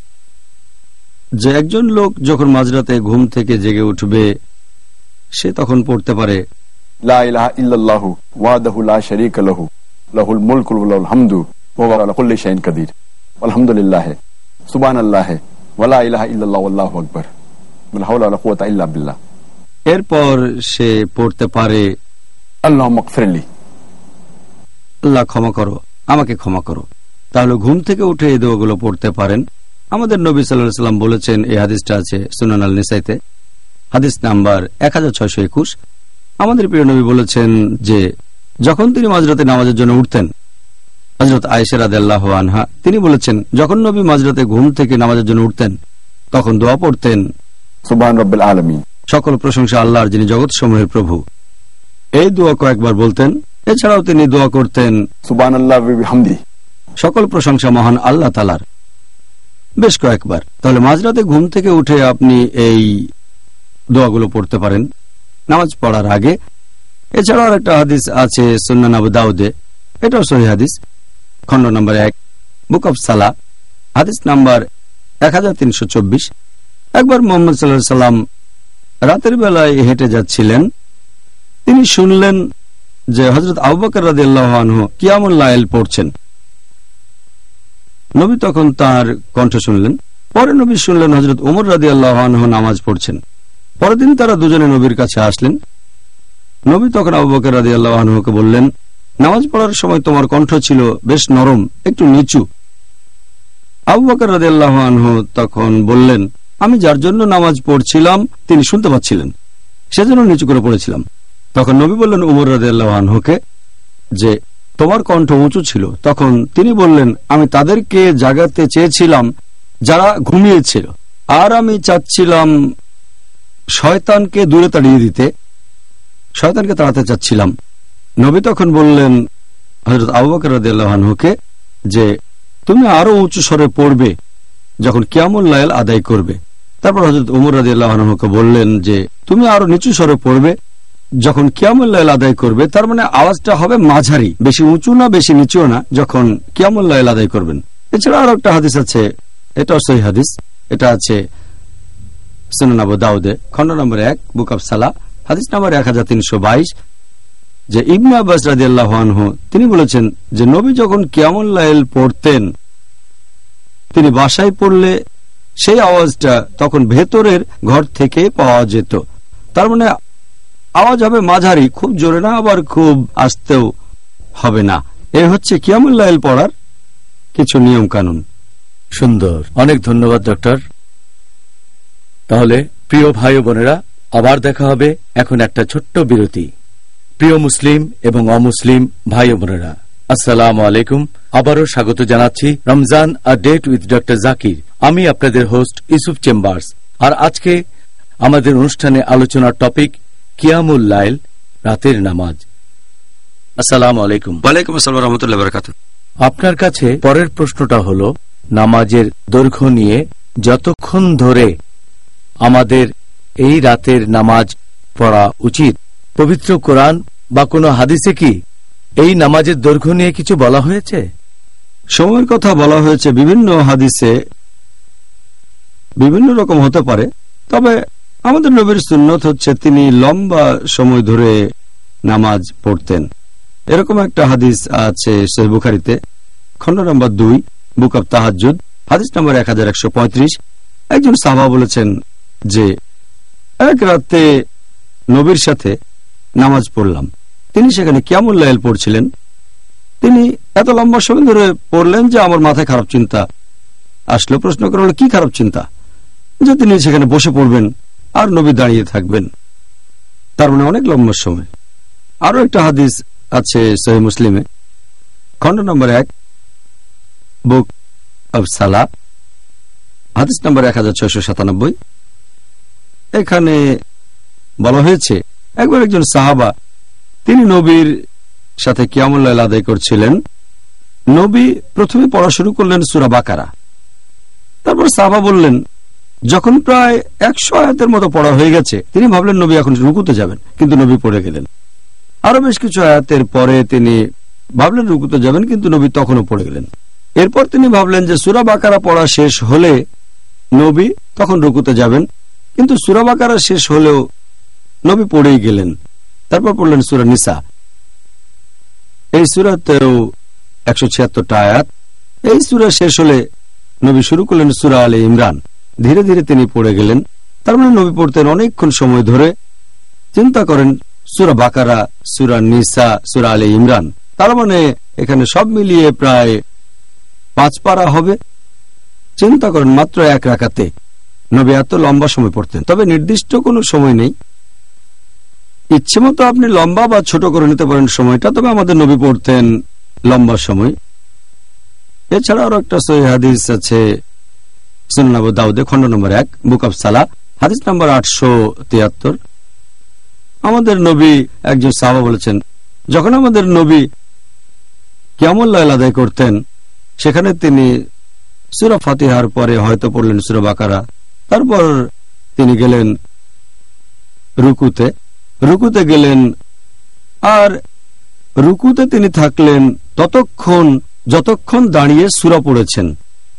যে একজন লোক যখন মাঝরাতে ঘুম থেকে জেগে উঠবে সে তখন পড়তে পারে, লা ইলাহা ইল্লাল্লাহু ওয়াহদাহু লা শারীকা লাহু লাহুল মুলকু ওয়া লাহুল হামদু ওয়া হুয়া আলা কুল্লি শাইইন কাদির আলহামদুলিল্লাহ সুবহানাল্লাহ ওয়া লা ইলাহা ইল্লাল্লাহু আল্লাহু আকবার লা হাওলা ওয়া লা কুওয়াতা ইল্লা বিল্লাহ। এরপর সে পড়তে পারে, আল্লাহুম্মা গফিরলি, আল্লাহ ক্ষমা করো, আমাকে ক্ষমা করো। তাহলে ঘুম থেকে উঠে এই দোয়াগুলো পড়তে পারেন। আমাদের নবী সাল্লাল্লাহু আলাইহি ওয়াসাল্লাম বলেছেন, এই হাদিসটা আছে সুনান আল নিসাইতে, হাদিস নাম্বার এক হাজার ছয়শো একুশ। আমাদের প্রিয় নবী বলেছেন যে যখন তিনি মাঝরাতে নামাজের জন্য উঠতেন, হযরত আয়েশা রাদিয়াল্লাহু আনহা তিনি বলেছেন, যখন নবী মাঝরাতে ঘুম থেকে নামাজের জন্য উঠতেন তখন দোয়া পড়তেন, সুবহান রাব্বিল আলামিন, সকল প্রশংসা আল্লাহর যিনি জগৎসমূহের প্রভু। এই দোয়া কয়েকবার বলতেন। এছাড়াও তিনি দোয়া করতেন, সুবহানাল্লাহি ওয়া বিহামদিহি, সকল প্রশংসা মহান আল্লাহ তাআলার, বেশ কয়েকবার। তাহলে মাঝরাতে ঘুম থেকে উঠে আপনি এই দোয়াগুলো পড়তে পারেন নামাজ পড়ার আগে। এছাড়াও একটা হাদিস আছে সুনান আবু দাউদে, এটাও সহিহ হাদিস, খণ্ড নম্বর এক, বুক অব সালাহ, হাদিস নাম্বার এক হাজার তিনশো চব্বিশ। একবার মুহাম্মদ সাল্লাল্লাহু আলাইহি ওয়াসাল্লাম রাতের বেলায় হেঁটে যাচ্ছিলেন। তিনি শুনলেন যে হযরত আবু বকর রাদিয়াল্লাহু আনহু কিয়ামুল লাইল পড়ছেন। নবী তখন তার কণ্ঠ শুনলেন। পরে নবী শুনলেন হযরত উমর রাদিয়াল্লাহু আনহু নামাজ পড়ছেন। পরের দিন তারা দুজনে নবীর কাছে আসলেন। নবী তখন আবু বকর রাদিয়াল্লাহু আনহুকে বললেন, নামাজ পড়ার সময় তোমার কণ্ঠ ছিল বেশ নরম, একটু নিচু। আবু বকর রাদিয়াল্লাহু আনহু তখন বললেন, আমি যার জন্য নামাজ পড়ছিলাম তিনি শুনতে পাচ্ছিলেন, সেজন্য নিচু করে পড়েছিলাম। তখন নবী বললেন উমর রাদিয়াল্লাহু আনহুকে যে তোমার কণ্ঠ উঁচু ছিল। তখন তিনি বললেন, আমি তাদেরকে জাগাতে চেয়েছিলাম যারা ঘুমিয়েছিল, আর আমি চাচ্ছিলাম শয়তানকে দূরে তাড়িয়ে দিতে, শয়তানকে তাড়াতে চাচ্ছিলাম। নবী তখন বললেন হযরত আবু বকর রাদিয়াল্লাহু আনহুকে যে তুমি আরো উঁচু স্বরে পড়বে যখন কিয়ামুল লাইল আদায় করবে। তারপর হযরত উমর রাদিয়াল্লাহু আনহুকে বললেন যে তুমি আরো নিচু স্বরে পড়বে যখন কিয়ামুল লাইল আদায় করবে। তার মানে আওয়াজটা হবে মাঝারি, বেশি উঁচু না বেশি নিচু না, যখন কিয়ামুল লাইল আদায় করবেন। এছাড়া আরো একটা হাদিস আছে, এটাও সহিহ হাদিস, এটা আছে সুনান আবু দাউদে, খণ্ড নম্বর এক, বুক অব সালাহ, হাদিস নম্বর এক হাজার তিনশো বাইশ, যে ইবনে আব্বাস রাদিয়াল্লাহু আনহু তিনি বলেছেন যে নবী যখন কিয়ামুল লাইল পড়তেন তিনি বাসায় পড়লে সেই আওয়াজটা তখন ভেতরের ঘর থেকে পাওয়া যেত। তার মানে আওয়াজ হবে মাঝারি, খুব জোরে না আবার খুব আস্তেও হবে না। এই হচ্ছে কিয়ামুল লাইল পড়ার কিছু নিয়ম কানুন। সুন্দর, অনেক ধন্যবাদ ডক্টর। তাহলে প্রিয় ভাই ও বোনেরা, আবার দেখা হবে। এখন একটা ছোট্ট বিরতি। প্রিয় মুসলিম এবং অমুসলিম ভাই ও বোনেরা, আসসালামু আলাইকুম। আবারও স্বাগত জানাচ্ছি Ramzan a date with doctor Zakir. আমি আপনাদের হোস্ট ইউসুফ চেম্বার্স। আর আজকে আমাদের অনুষ্ঠানে আলোচনার টপিক কিয়ামুল লাইল, রাতের নামাজ। আসসালামু আলাইকুম। ওয়ালাইকুম আসসালাম ওয়া রাহমাতুল্লাহি ওয়া বারাকাতুহু। আপনার কাছে পরের প্রশ্নটা হলো নামাজের দৈর্ঘ্য নিয়ে। যতক্ষণ ধরে আমাদের এই রাতের নামাজ পড়া উচিত, পবিত্র কোরআন বা কোনো হাদিসে কি এই নামাজের দৈর্ঘ্য নিয়ে কিছু বলা হয়েছে? সময়ের কথা বলা হয়েছে বিভিন্ন হাদিসে, বিভিন্ন রকম হতে পারে। তবে আমাদের নবীর সুন্নত হচ্ছে তিনি লম্বা সময় ধরে নামাজ পড়তেন। এরকম একটা হাদিস আছে সহিহ বুখারীতে, খণ্ড নম্বর দুই, বুক অব তাহাজ্জুদ, হাদিস নম্বর এক হাজার একশো পঁয়ত্রিশ। একজন সাহাবা বলেছেন যে এক রাতে নবীর সাথে নামাজ পড়লাম, তিনি সেখানে কিয়ামুল লাইল পড়ছিলেন। তিনি এত লম্বা সময় ধরে পড়লেন যে আমার মাথায় খারাপ চিন্তা আসলো। প্রশ্ন করা হলো, কি খারাপ চিন্তা? যে তিনি সেখানে বসে পড়বেন আর নবী দাঁড়িয়ে থাকবেন, তার মানে অনেক লম্বা সময়। আরো একটা হাদিস আছে সহিহ মুসলিমে, খণ্ড নম্বর এক, বুক অব সালাহ, হাদিস নম্বর এক হাজার ছয়শো সাতানব্বই। এখানে বলা হয়েছে একবার একজন সাহাবা তিনি নবীর সাথে কিয়ামুল লাইল আদায় করছিলেন। নবী প্রথমে পড়া শুরু করলেন সূরা বাকারা। তারপর সাহাবা বললেন, যখন প্রায় একশো আয়াতের মতো পড়া হয়ে গেছে তিনি ভাবলেন নবী এখন রুকুতে যাবেন, কিন্তু নবী পড়ে গেলেন। আরো বেশ কিছু আয়াতের পরে তিনি ভাবলেন রুকুতে যাবেন, কিন্তু নবী তখনও পড়ে গেলেন। এরপর তিনি ভাবলেন যে সূরা বাকারা পড়া শেষ হলে নবী তখন রুকুতে যাবেন, কিন্তু সূরা বাকারা শেষ হলেও নবী পড়েই গেলেন। তারপর পড়লেন সূরা নিসা। এই সূরাতেও একশো ছিয়াত্তরটা আয়াত। এই সূরা শেষ হলে নবী শুরু করলেন সূরা আলে ইমরান। ধীরে ধীরে তিনি পড়ে গেলেন। তার মানে নবী পড়তেন অনেকক্ষণ সময় ধরে। চিন্তা করেন, সূরা বাকারা, সূরা নিসা, সূরা আলে ইমরান, তার মানে এখানে সব মিলিয়ে প্রায় পাঁচ পারা হবে। চিন্তা করেন, মাত্র এক রাকাতে নবী এত লম্বা সময় পড়তেন। তবে নির্দিষ্ট কোনো সময় নেই, ইচ্ছে মতো আপনি লম্বা বা ছোট করে নিতে পারেন সময়টা, তবে আমাদের নবী পড়তেন লম্বা সময়। এছাড়া আরো একটা সহিহ হাদিস আছে সুনান আবু দাউদে, খণ্ড নম্বর এক, বুক অব সালাহ, হাদিস নম্বর আটশো তিয়াত্তর। আমাদের নবী একজন সাহাবা বলেছেন, যখন আমাদের নবী কিয়ামুল লাইল আদায় করতেন সেখানে তিনি সূরা ফাতিহার পরে হয়তো পড়লেন সূরা বাকারা, তারপর তিনি গেলেন রুকুতে রুকুতে গেলেন আর রুকুতে তিনি থাকলেন ততক্ষণ যতক্ষণ দাঁড়িয়ে সূরা পড়েছেন।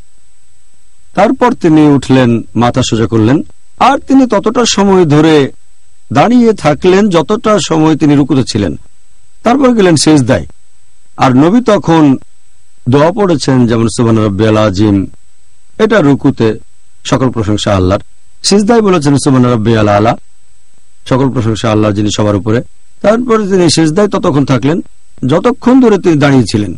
তারপর তিনি উঠলেন, মাথা সোজা করলেন, আর তিনি ততটা সময় ধরে দাঁড়িয়ে থাকলেন যতটা সময় তিনি রুকুতে ছিলেন। তারপর গেলেন সিজদায়, আর নবী তখন দোয়া পড়েছেন, যেমন সুবহান রাব্বিয়াল আযীম, এটা রুকুতে, সকল প্রশংসা আল্লাহর। সিজদায় বলেছেন সুবহান রাব্বিয়াল আলা, সকল প্রশংসা আল্লাহর যিনি সবার উপরে। তারপরে তিনি সিজদায় ততক্ষণ থাকলেন যতক্ষণ ধরে তিনি দাঁড়িয়েছিলেন,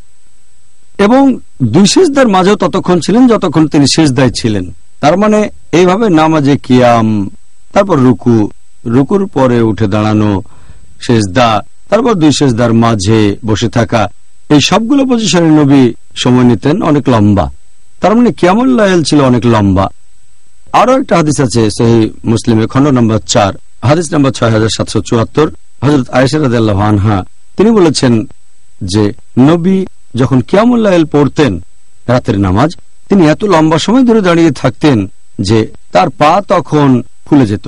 এবং দুই সিজদার মাঝেও ততক্ষণ ছিলেন যতক্ষণ তিনি সিজদায় ছিলেন। তার মানে এইভাবে নামাজে কিয়াম, তারপর রুকু, রুকুর পরে উঠে দাঁড়ানো, সিজদা, তারপর দুই সিজদার মাঝে বসে থাকা, এই সবগুলো পজিশনে নবী সময় নিতেন অনেক লম্বা। তার মানে কিয়ামুল লাইল ছিল অনেক লম্বা। আরো একটা হাদিস আছে সহিহ মুসলিমে, খণ্ড নম্বর চার, হাদিস নম্বর ছয় হাজার সাতশো চুয়াত্তর। হযরত আয়েশা রাদিয়াল্লাহু আনহা তিনি বলেছেন যে নবী যখন কিয়ামুল লাইল পড়তেন রাতের নামাজ, তিনি এত লম্বা সময় ধরে দাঁড়িয়ে থাকতেন যে তার পা তখন ফুলে যেত।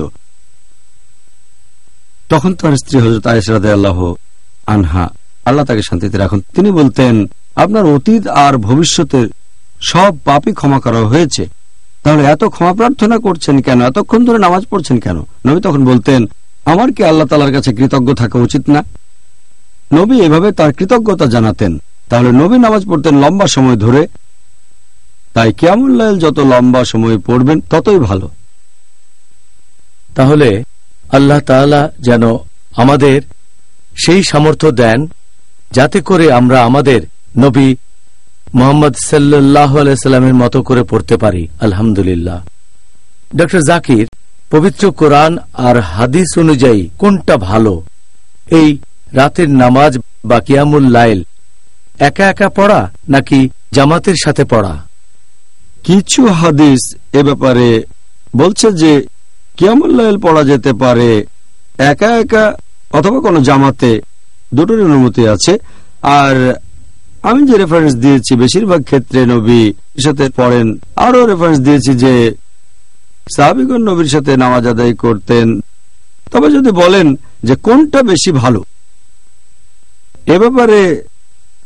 তখন তার স্ত্রী হযরত আয়েশা রাদিয়াল্লাহু আনহা, আল্লাহ তাকে শান্তিতে রাখুন, তিনি বলতেন, আপনার অতীত আর ভবিষ্যতের সব পাপই ক্ষমা করা হয়েছে, তাহলে এত ক্ষমা প্রার্থনা করছেন কেন, এতক্ষণ ধরে নামাজ পড়ছেন কেন? নবী তখন বলতেন, আমার কি আল্লাহ তাআলার কাছে কৃতজ্ঞ থাকা উচিত না? নবী এভাবে তার কৃতজ্ঞতা জানাতেন। তাহলে নবী নামাজ পড়তেন লম্বা সময় ধরে, তাই কিয়ামুল লাইল যত লম্বা সময় পড়বেন ততই ভালো। তাহলে আল্লাহ তাআলা যেন আমাদের সেই সামর্থ্য দেন যাতে করে আমরা আমাদের নবী মুহাম্মদ সাল্লাল্লাহু আলাইহি সাল্লামের মতো করে পড়তে পারি। আলহামদুলিল্লাহ। ডক্টর জাকির, পবিত্র কোরআন আর হাদিস অনুযায়ী কোনটা ভালো, এই রাতের নামাজ বা কিয়ামুল লাইল একা একা পড়া নাকি জামাতের সাথে পড়া? কিছু হাদিস এ ব্যাপারে বলছে যে কিয়ামুল লাইল পড়া যেতে পারে একা একা অথবা কোনো জামাতে, দুটোর অনুমতি আছে। আর আমি যে রেফারেন্স দিয়েছি বেশিরভাগ ক্ষেত্রে নবী সাথে পড়েন। আরো রেফারেন্স দিয়েছি যে সাহাবীগণ নবীর সাথে নামাজ আদায় করতেন। তবে যদি বলেন যে কোনটা বেশি ভালো, এ ব্যাপারে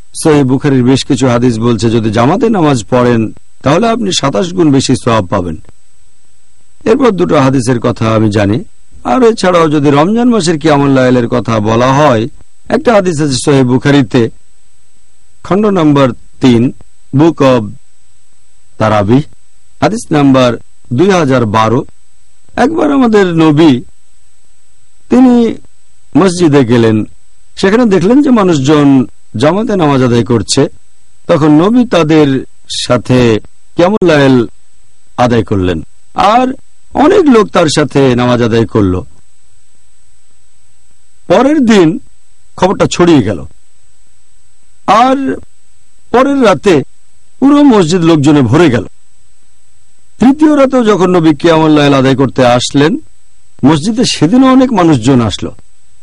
সহিহ বুখারীর বেশ কিছু হাদিস বলছে যদি জামাতে নামাজ পড়েন তাহলে আপনি সাতাশ গুণ বেশি সওয়াব পাবেন। এরপর দুটো হাদিসের কথা আমি জানি। আর এছাড়াও যদি রমজান মাসের কিয়ামুল লাইলের কথা বলা হয়, একটা হাদিস আছে সহিহ বুখারীতে, খণ্ড নম্বর তিন, বুক অব তারাবিহ, হাদিস নাম্বার দুই হাজার বারো। একবার আমাদের নবী তিনি মসজিদে গেলেন, সেখানে দেখলেন যে মানুষজন জামাতে নামাজ আদায় করছে। তখন নবী তাদের সাথে কিয়ামুল লাইল আদায় করলেন, আর অনেক লোক তার সাথে নামাজ আদায় করল। পরের দিন খবরটা ছড়িয়ে গেল, আর পরের রাতে পুরো মসজিদ লোকজনে ভরে গেল। তৃতীয় রাতেও যখন নবী কিয়ামুল লাইল আদায় করতে আসলেন, মসজিদে সেদিনও অনেক মানুষজন আসলো,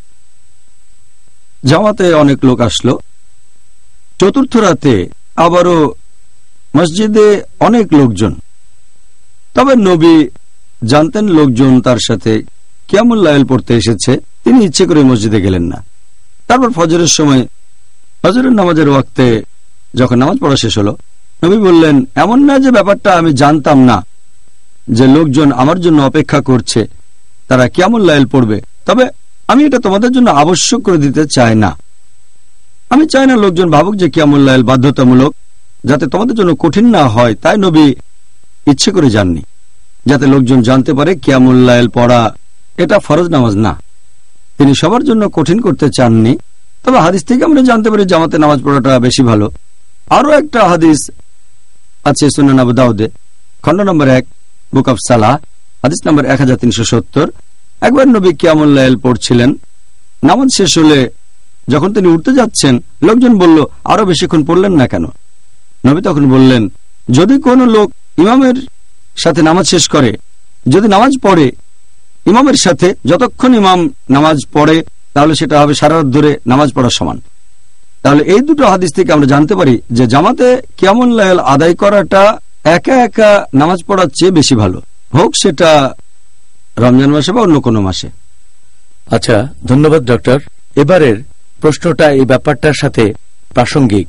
জামাতে অনেক লোক আসলো। চতুর্থ রাতে আবারও মসজিদে অনেক লোকজন। তবে নবী জানতেন লোকজন তার সাথে কিয়ামুল লাইল পড়তে এসেছে, তিনি ইচ্ছে করে মসজিদে গেলেন না। তারপর ফজরের সময়, ফজরের নামাজের ওয়াক্তে যখন নামাজ পড়া শেষ হলো, নবী বললেন, এমন না যে ব্যাপারটা আমি জানতাম না যে লোকজন আমার জন্য অপেক্ষা করছে, তারা কিয়ামুল লাইল পড়বে, তবে আমি এটা তোমাদের জন্য আবশ্যক করে দিতে চাই না। আমি চাই না লোকজন ভাবুক যে কিয়ামুল লাইল বাধ্যতামূলক, যাতে তোমাদের জন্য কঠিন না হয়। তাই নবী ইচ্ছে করে যাননি, যাতে লোকজন জানতে পারে কিয়ামুল লাইল পড়া এটা ফরজ নামাজ না। তিনি সবার জন্য কঠিন করতে চাননি। তবে হাদিস থেকে আমরা জানতে পারি জামাতে নামাজ পড়াটা বেশি ভালো। আরো একটা হাদিস আছে সুনান আবু দাউদে, খণ্ড নম্বর এক, বুক অফ সালাহ, হাদিস নম্বর এক হাজার তিনশো সত্তর। একবার নবী কিয়ামুল লাইল পড়ছিলেন। নামাজ শেষ হলে যখন তিনি উঠতে যাচ্ছেন, লোকজন বলল, আরো বেশিক্ষণ পড়লেন না কেন? নবী তখন বললেন, যদি কোনো লোক ইমামের সাথে নামাজ শেষ করে, যদি নামাজ পড়ে ইমামের সাথে, যতক্ষণ ইমাম নামাজ পড়ে, তাহলে সেটা হবে সারা রাত ধরে নামাজ পড়ার সমান। তাহলে এই দুটো হাদিস থেকে আমরা জানতে পারি যে জামাতে কিয়ামুল লাইল আদায় করাটা একা একা নামাজ পড়ার চেয়ে বেশি ভালো, হোক সেটা রমজান মাসে বা অন্য কোনো মাসে। আচ্ছা, ধন্যবাদ ডক্টর। এবারের প্রশ্নটা এই ব্যাপারটার সাথে প্রাসঙ্গিক।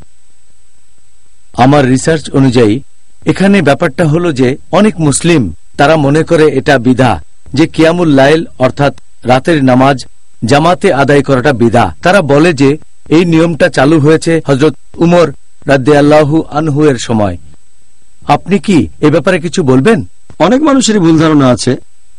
আমার রিসার্চ অনুযায়ী এখানে ব্যাপারটা হলো যে অনেক মুসলিম তারা মনে করে এটা বিদা, যে কিয়ামুল লাইল অর্থাৎ রাতের নামাজ জামাতে আদায় করাটা বিদা। তারা বলে যে এই নিয়মটা চালু হয়েছে হযরত উমর রাদিয়াল্লাহু আনহু এর সময়। আপনি কি এ ব্যাপারে কিছু বলবেন? অনেক মানুষেরই ভুল ধারণা আছে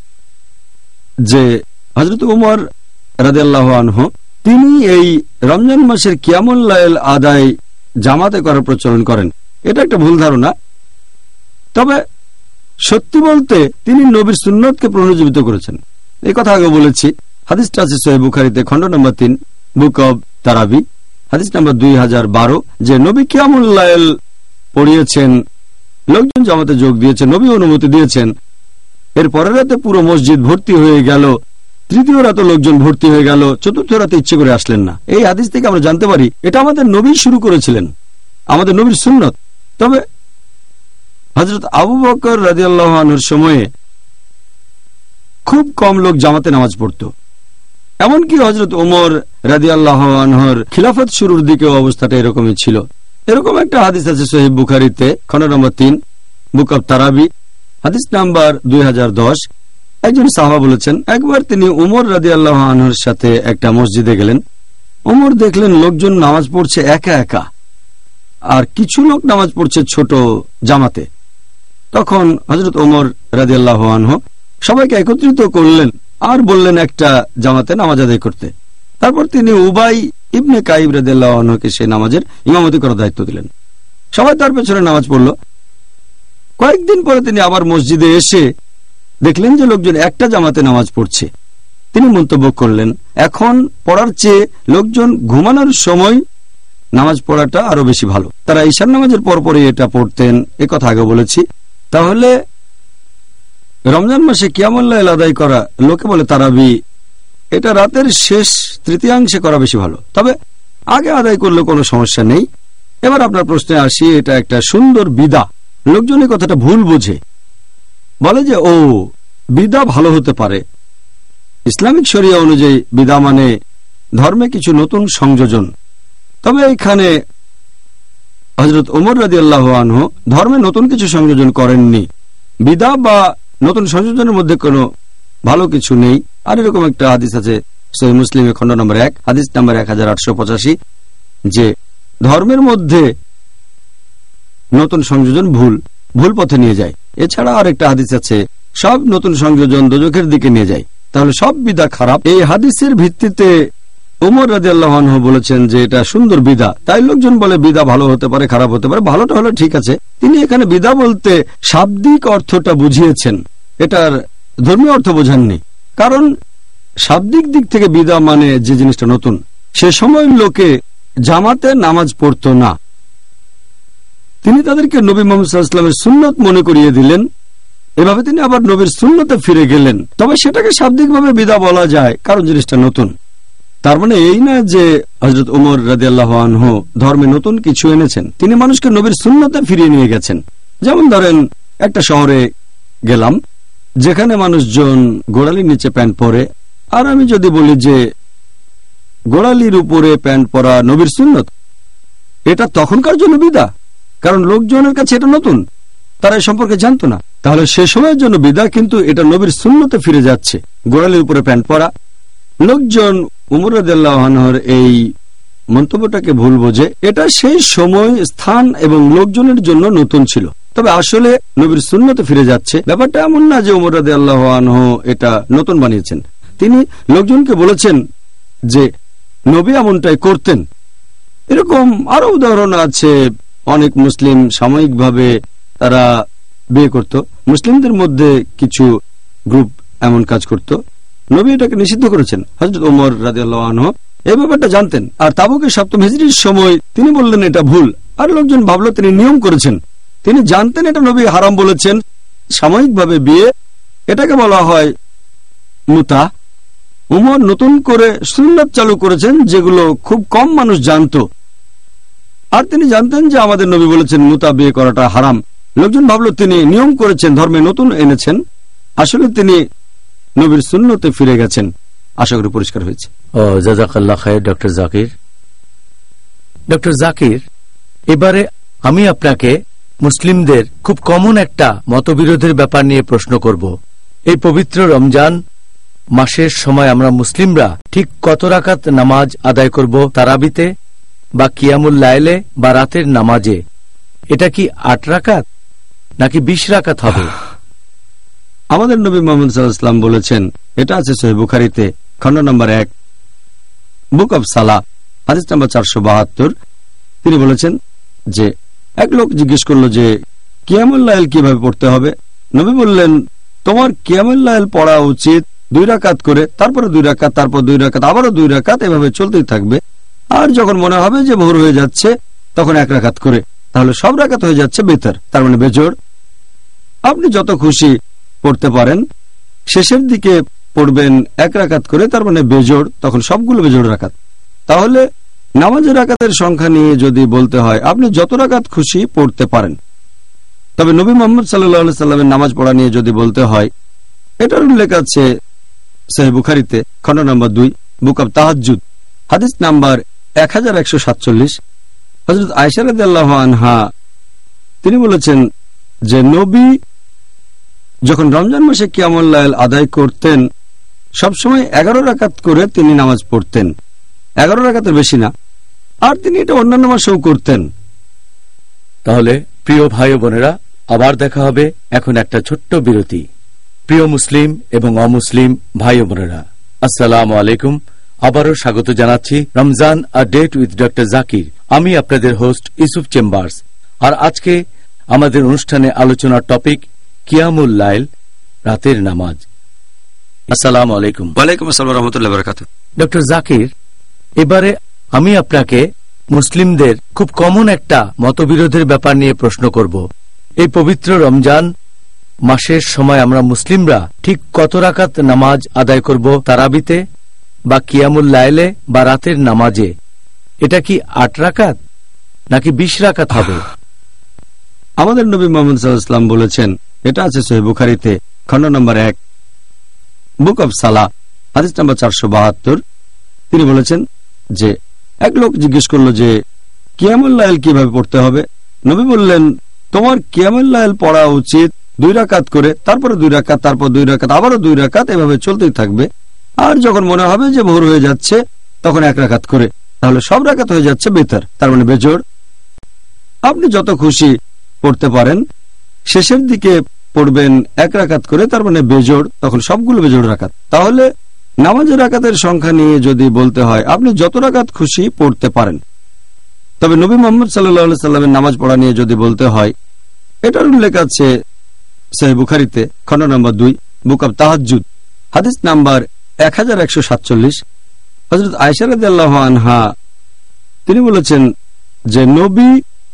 যে হযরত উমর রাদিয়াল্লাহু আনহু তিনি এই রমজান মাসের কিয়ামুল লাইল আদায় জামাতে করার প্রচলন করেন। এটা একটা ভুল ধারণা। তবে সত্যি বলতে তিনি নবীর সুন্নতকে পুনরুজ্জীবিত করেছেন। এই কথা আগে বলেছি। হাদিসটা আছে সহিহ বুখারীতে, খণ্ড নম্বর তিন, বুক অব তারাবি, হাদিস নম্বর দুই হাজার বারো, যে নবী কিয়ামুল লাইল পড়িয়েছেন, লোকজন জামাতে যোগ দিয়েছেন, নবী অনুমতি দিয়েছেন। এর পরের রাতে পুরো মসজিদ ভর্তি হয়ে গেল, তৃতীয় রাতে লোকজন ভর্তি হয়ে গেল, চতুর্থ রাতে ইচ্ছে করে আসলেন না। এই হাদিস থেকে আমরা জানতে পারি এটা আমাদের নবী শুরু করেছিলেন, আমাদের নবীর সুন্নত। তবে হযরত আবু বকর রাদিয়াল্লাহু আনহুর সময়ে খুব কম লোক জামাতে নামাজ পড়ত। এমনকি হযরত ওমর রাদিয়াল্লাহু আনহুর খিলাফত শুরুর দিকেও অবস্থাটা এরকমই ছিল। এরকম একটা হাদিস আছে সহিহ বুখারীতে, খণ্ড নম্বর তিন, বুক অব তারাবি, হাদিস নাম্বার দুই হাজার দশ। একজন সাহাবা বলেছেন, একবার তিনি উমর রাদিয়াল্লাহু আনহুর সাথে একটা মসজিদে গেলেন। উমর দেখলেন লোকজন নামাজ পড়ছে একা একা, আর কিছু লোক নামাজ পড়ছে ছোট জামাতে। তখন হযরত ওমর রাদিয়াল্লাহু আনহু সবাইকে একত্রিত করলেন আর বললেন একটা জামাতে নামাজ আদায় করতে। তারপর তিনি উবাই ইবনে কাইব রাদিয়াল্লাহু আনহুকে সেই নামাজের ইমামতি করার দায়িত্ব দিলেন। সবাই তার পেছনে নামাজ পড়ল। কয়েকদিন পরে তিনি আবার মসজিদে এসে দেখলেন যে লোকজন একটা জামাতে নামাজ পড়ছে। তিনি মন্তব্য করলেন, এখন পড়ার চেয়ে লোকজন ঘুমানোর সময় নামাজ পড়াটা আরো বেশি ভালো। তারা ঈশার নামাজের পরপরই এটা পড়তেন, এ কথা আগে বলেছি। তাহলে রমজান মাসে কিয়ামুল লাইল আদায় করা, লোকে বলে তারাবি, এটা রাতের শেষ তৃতীয়াংশে করা বেশি ভালো। তবে আগে আদায় করলে কোনো সমস্যা নেই। এবার আপনার প্রশ্নে আসি, এটা একটা সুন্দর বিদা। লোকজন এই কথাটা ভুল বোঝে, বলে যে ও বিদা ভালো হতে পারে। ইসলামিক শরিয়া অনুযায়ী বিদা মানে ধর্মে কিছু নতুন সংযোজন। তবে এখানে হযরত ওমর রাদিয়াল্লাহু আনহু ধর্মে নতুন কিছু সংযোজন করেননি। বিদআ বা নতুন সংযোজনের মধ্যে কোনো ভালো কিছু নেই। আর এরকম একটা হাদিস আছে সহিহ মুসলিমে খণ্ড নম্বর এক হাদিস নম্বর এক হাজার আটশো পঁচাশি যে ধর্মের মধ্যে নতুন সংযোজন ভুল ভুল পথে নিয়ে যায়। এছাড়া আর একটা হাদিস আছে সব নতুন সংযোজন দোজখের দিকে নিয়ে যায়। তাহলে সব বিদআ খারাপ। এই হাদিসের ভিত্তিতে ওমর রাদিয়াল্লাহু আনহু বলেছেন যে এটা সুন্দর বিদআ। তাই লোকজন বলে বিদআ ভালো হতে পারে, খারাপ হতে পারে। ভালোটা হলো ঠিক আছে। তিনি এখানে বিদআ বলতে শাব্দিক অর্থটা বুঝিয়েছেন, এটার ধর্মীয় অর্থ বোঝাননি। কারণ শাব্দিক দিক থেকে বিদআ মানে যে জিনিসটা নতুন। সে সময় লোকে জামাতে নামাজ পড়তো না। তিনি তাদেরকে নবী মুহাম্মদ সাল্লাল্লাহু আলাইহি ওয়াসাল্লামের সুন্নত মনে করিয়ে দিলেন। এভাবে তিনি আবার নবীর সুন্নতে ফিরে গেলেন। তবে সেটাকে শাব্দিকভাবে বিদআ বলা যায়, কারণ জিনিসটা নতুন। তার মানে এই না যে হযরত ওমর রাদিয়াল্লাহু আনহু ধর্মে নতুন কিছু এনেছেন। তিনি মানুষকে নবীর সুন্নতে ফিরিয়ে নিয়ে গেছেন। যেমন ধরেন একটা শহরে গেলাম যেখানে মানুষজন গোড়ালির নিচে প্যান্ট পরে, আর আমি যদি বলি যে গোড়ালির উপরে প্যান্ট পরা নবীর সুন্নত, এটা তখনকার জন্য বিদআ, কারণ লোকজনের কাছে এটা নতুন, তারা এই সম্পর্কে জানতো না। তাহলে সে সময়ের জন্য বিদআ, কিন্তু এটা নবীর সুন্নতে ফিরে যাচ্ছে, গোড়ালির উপরে প্যান্ট পরা। লোকজন উমর রাদিয়াল্লাহু আনহুর এই মন্তব্যটাকে ভুল বোঝে। এটা সেই সময়, স্থান এবং লোকজনের জন্য নতুন ছিল, তবে আসলে নবীর সুন্নতে ফিরে যাচ্ছে। ব্যাপারটা এমন না যে উমর রাদিয়াল্লাহু আনহু এটা নতুন বানিয়েছেন। তিনি লোকজনকে বলেছেন যে নবী এমনটাই করতেন। এরকম আরো উদাহরণ আছে। অনেক মুসলিম সাময়িকভাবে তারা বিয়ে করত। মুসলিমদের মধ্যে কিছু গ্রুপ এমন কাজ করত। নবী এটাকে নিষিদ্ধ করেছেন। হযরত ওমর রাদিয়াল্লাহু আনহু এই ব্যাপারটা জানতেন, আর তাবুকের সপ্তম হিজরির সময় তিনি বললেন এটা ভুল, আর লোকজন ভাবলো তিনি নিয়ম করেছেন। তিনি জানতেন এটা নবী হারাম বলেছেন। সাময়িকভাবে বিয়ে, এটাকে বলা হয় মুতা। উমর নতুন করে সুন্নাত চালু করেছেন যেগুলো খুব কম মানুষ জানতো, আর তিনি জানতেন যে আমাদের নবী বলেছেন মুতা বিয়ে করাটা হারাম। লোকজন ভাবলো তিনি নিয়ম করেছেন, ধর্মে নতুন এনেছেন। আসলে তিনি নবীর সুন্নতে ফিরে গেছেন। আশা করি পরিষ্কার হয়েছে। ও জাযাকাল্লাহ খায়র ডক্টর জাকির। ডক্টর জাকির, এবারে আমি আপনাকে মুসলিমদের খুব কমন একটা মতবিরোধের ব্যাপার নিয়ে প্রশ্ন করব। এই পবিত্র রমজান মাসের সময় আমরা মুসলিমরা ঠিক কত রাকাত নামাজ আদায় করব তারাবিতে বা কিয়ামুল লাইলে বা রাতের নামাজে? এটা কি আট রাকাত নাকি বিশ রাকাত হবে? আমাদের নবী মুহাম্মদ সাল্লাল্লাহু আলাইহি ওয়াসাল্লাম বলেছেন, এটা আছে সহিহ বুখারীতে খণ্ড নম্বর এক বুক অব সালাহ হাদিস নম্বর চারশো বাহাত্তর। তিনি বলেছেন যে এক লোক জিজ্ঞেস করলো যে কিয়ামুল লাইল কিভাবে পড়তে হবে। নবী বললেন, তোমার কিয়ামুল লাইল পড়া উচিত দুই রাকাত করে, তারপরে দুই রাকাত, তারপর দুই রাকাত, আবারও দুই রাকাত, এভাবে চলতেই থাকবে। আর যখন মনে হবে যে ভোর হয়ে যাচ্ছে তখন এক রাকাত করে, তাহলে সব রাকাত হয়ে যাচ্ছে বেতর, তার মানে বেজোড়। আপনি যত খুশি পড়তে পারেন। শেষের দিকে পড়বেন এক রাকাত করে, তার মানে বেজোড়, তখন সবগুলো বেজোড় রাকাত। তাহলে নামাজের রাকাতের সংখ্যা নিয়ে যদি বলতে হয়, আপনি যত রাকাত খুশি পড়তে পারেন। তবে নবী মুহাম্মদ সাল্লাল্লাহু আলাইহি সাল্লামের নামাজ পড়া নিয়ে যদি বলতে হয়, এটার উল্লেখ আছে সহিহ বুখারীতে খণ্ড নম্বর দুই বুক অব তাহাজ্জুদ হাদিস নাম্বার এক হাজার একশো সাতচল্লিশ। হযরত আয়েশা রাদিয়াল্লাহু আনহা তিনি বলেছেন যে নবী যখন রমজান মাসে কিয়ামুল লাইল আদায় করতেন সবসময় এগারো রাকাত করে তিনি নামাজ পড়তেন, এগারো রাকাতের বেশি না। আর তিনি এটা অন্যান্য মাসেও করতেন। তাহলে প্রিয় ভাই বোনেরা, আবার দেখা হবে। এখন একটা ছোট্ট বিরতি। প্রিয় মুসলিম এবং অমুসলিম ভাই বোনেরা, আসসালামু আলাইকুম। আবারও স্বাগত জানাচ্ছি Ramzan a date with doctor Zakir. আমি আপনাদের হোস্ট ইউসুফ চেম্বার্স। আর আজকে আমাদের অনুষ্ঠানে আলোচনার টপিক কিয়ামুল লাইল, রাতের নামাজ। আসসালামু আলাইকুম। ওয়ালাইকুম আসসালাম ওয়া রাহমাতুল্লাহি ওয়া বারাকাতুহু। ডক্টর জাকির, এবারে আমি আপনাকে মুসলিমদের খুব কমন একটা মতবিরোধের ব্যাপার নিয়ে প্রশ্ন করব। এই পবিত্র রমজান মাসের সময় আমরা মুসলিমরা ঠিক কত রাকাত নামাজ আদায় করব তারাবিতে বা কিয়ামুল লাইলে বা রাতের নামাজে? এটা কি আট রাকাত নাকি বিশ রাকাত হবে? আমাদের নবী মুহাম্মদ সাল্লাল্লাহু আলাইহি ওয়াসাল্লাম বলেছেন, এটা আছে সহিহ বুখারীতে খণ্ড নম্বর এক বুক অব সালাহ হাদিস নম্বর চারশো বাহাত্তর। তিনি বলেছেন যে এক লোক জিজ্ঞেস করলো যে কিয়ামুল লাইল কিভাবে পড়তে হবে? নবী বললেন, তোমার কিয়ামুল লাইল পড়া উচিত দুই রাকাত করে, তারপরে দুই রাকাত, তারপর দুই রাকাত, আবারও দুই রাকাত, এভাবে চলতেই থাকবে। আর যখন মনে হবে যে ভোর হয়ে যাচ্ছে তখন এক রাকাত করে, তাহলে সব রাকাত হয়ে যাচ্ছে বেতার, তার মানে বেজোড়। আপনি যত খুশি পড়তে পারেন, শেষের দিকে পড়বেন এক রাকাত করে, তার মানে বেজোড়, তখন সবগুলো বেজোড় রাকাত। তাহলে নামাজের রাকাতের সংখ্যা নিয়ে যদি বলতে হয়, আপনি যত রাকাত খুশি পড়তে পারেন। তবে নবী মুহাম্মদ সাল্লাল্লাহু সাল্লামের নামাজ পড়া নিয়ে যদি বলতে হয়, এটার উল্লেখ আছে সহিহ বুখারীতে খণ্ড নম্বর দুই, বুক অব তাহাজ্জুদ, হাদিস নাম্বার এক হাজার একশো সাতচল্লিশ। হযরত আয়েশা রাদিয়াল্লাহু আনহা তিনি বলেছেন যে নবী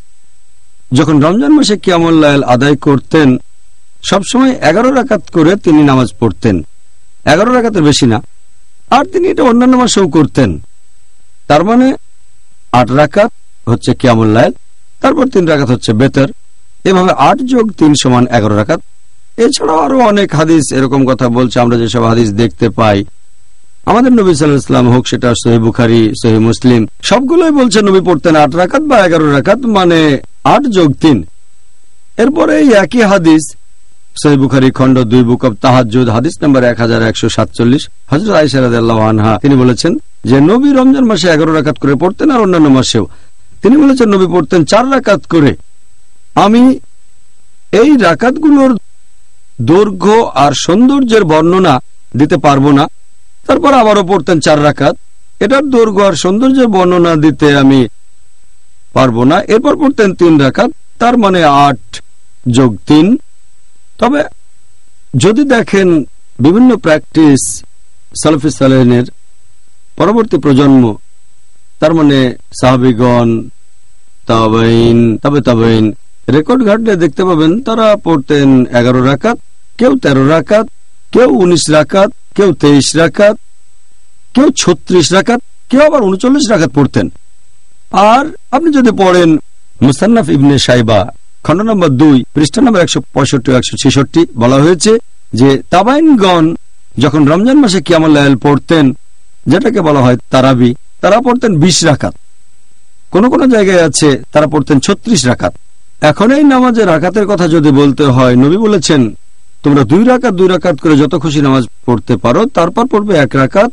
যখন রমজান মাসে কিয়ামুল লাইল আদায় করতেন, সবসময় এগারো রাকাত করে তিনি নামাজ পড়তেন, এগারো রাকাতের বেশি না। আর তিনি এটা অন্যান্য মাসেও করতেন, তার মানে আট রাকাত হচ্ছে কিয়ামুল লাইল, তারপর তিন রাকাত হচ্ছে বেতর, এভাবে আট যোগ তিন সমান এগারো রাকাত। এছাড়াও আরো অনেক হাদিস এরকম কথা বলছে। আমরা যেসব হাদিস দেখতে পাই, আমাদের নবী সাল্লাল্লাহু আলাইহি ওয়াসাল্লাম হোক সেটা সহিহ বুখারী, সহিহ মুসলিম, সবগুলোই বলছে নবী পড়তেন আট রাকাত বা এগারো রাকাত, মানে আট যোগ তিন। এরপরে এই একই হাদিস সহিহ বুখারী খণ্ড দুই, বুক অব তাহাজ্জুদ, হাদিস নাম্বার এক হাজার একশো সাতচল্লিশ, হযরত আয়েশা রাদিয়াল্লাহু আনহা তিনি বলেছেন যে নবী রমজান মাসে এগারো রাকাত করে পড়তেন, আর অন্যান্য মাসেও তিনি বলেছেন নবী পড়তেন চার রাকাত করে। আমি এই রাকাতগুলোর দৈর্ঘ্য আর সৌন্দর্যের বর্ণনা দিতে পারবো না। তারপর আবারও পড়তেন চার রাকাত, এটার দৈর্ঘ্য আর সৌন্দর্যের বর্ণনা দিতে আমি পারবো না। এরপর পড়তেন তিন রাকাত, তার মানে আট যোগ তিন। তবে যদি দেখেন বিভিন্ন প্র্যাকটিস সালাফি সালেহিনের পরবর্তী প্রজন্ম, তার মানে সাহাবীগণ, তাবেঈন, তবে তাবেঈন, রেকর্ড ঘাটলে দেখতে পাবেন তারা পড়তেন এগারো রাকাত, কেউ তেরো রাকাত, কেউ উনিশ রাকাত, কেউ তেইশ রাকাত, কেউ ছত্রিশ রাকাত, কেউ আবার উনচল্লিশ রাকাত পড়তেন। আর আপনি যদি পড়েন মুসান্নাফ ইবনে শাইবা খণ্ড নম্বর দুই, পৃষ্ঠা নম্বর একশো পঁয়ষট্টি ও একশো ছেষট্টি, বলা হয়েছে যে তাবাইনগণ যখন রমজান মাসে কিয়ামুল লাইল পড়তেন, যেটাকে বলা হয় তারাবি, তারা পড়তেন বিশ রাকাত। কোন কোন জায়গায় আছে তারা পড়তেন ছত্রিশ রাকাত। এখন এই নামাজের রাকাতের কথা যদি বলতে হয়, নবী বলেছেন তোমরা দুই রাকাত দুই রাকাত করে যত খুশি নামাজ পড়তে পারো, তারপর পড়বে এক রাকাত।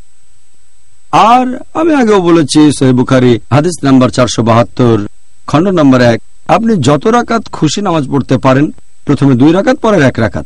আর আমি আগেও বলেছি সহিহ বুখারী হাদিস নাম্বার চারশো বাহাত্তর খণ্ড নম্বর এক, আপনি যত রাকাত খুশি নামাজ পড়তে পারেন, প্রথমে দুই রাকাত পরে এক রাকাত।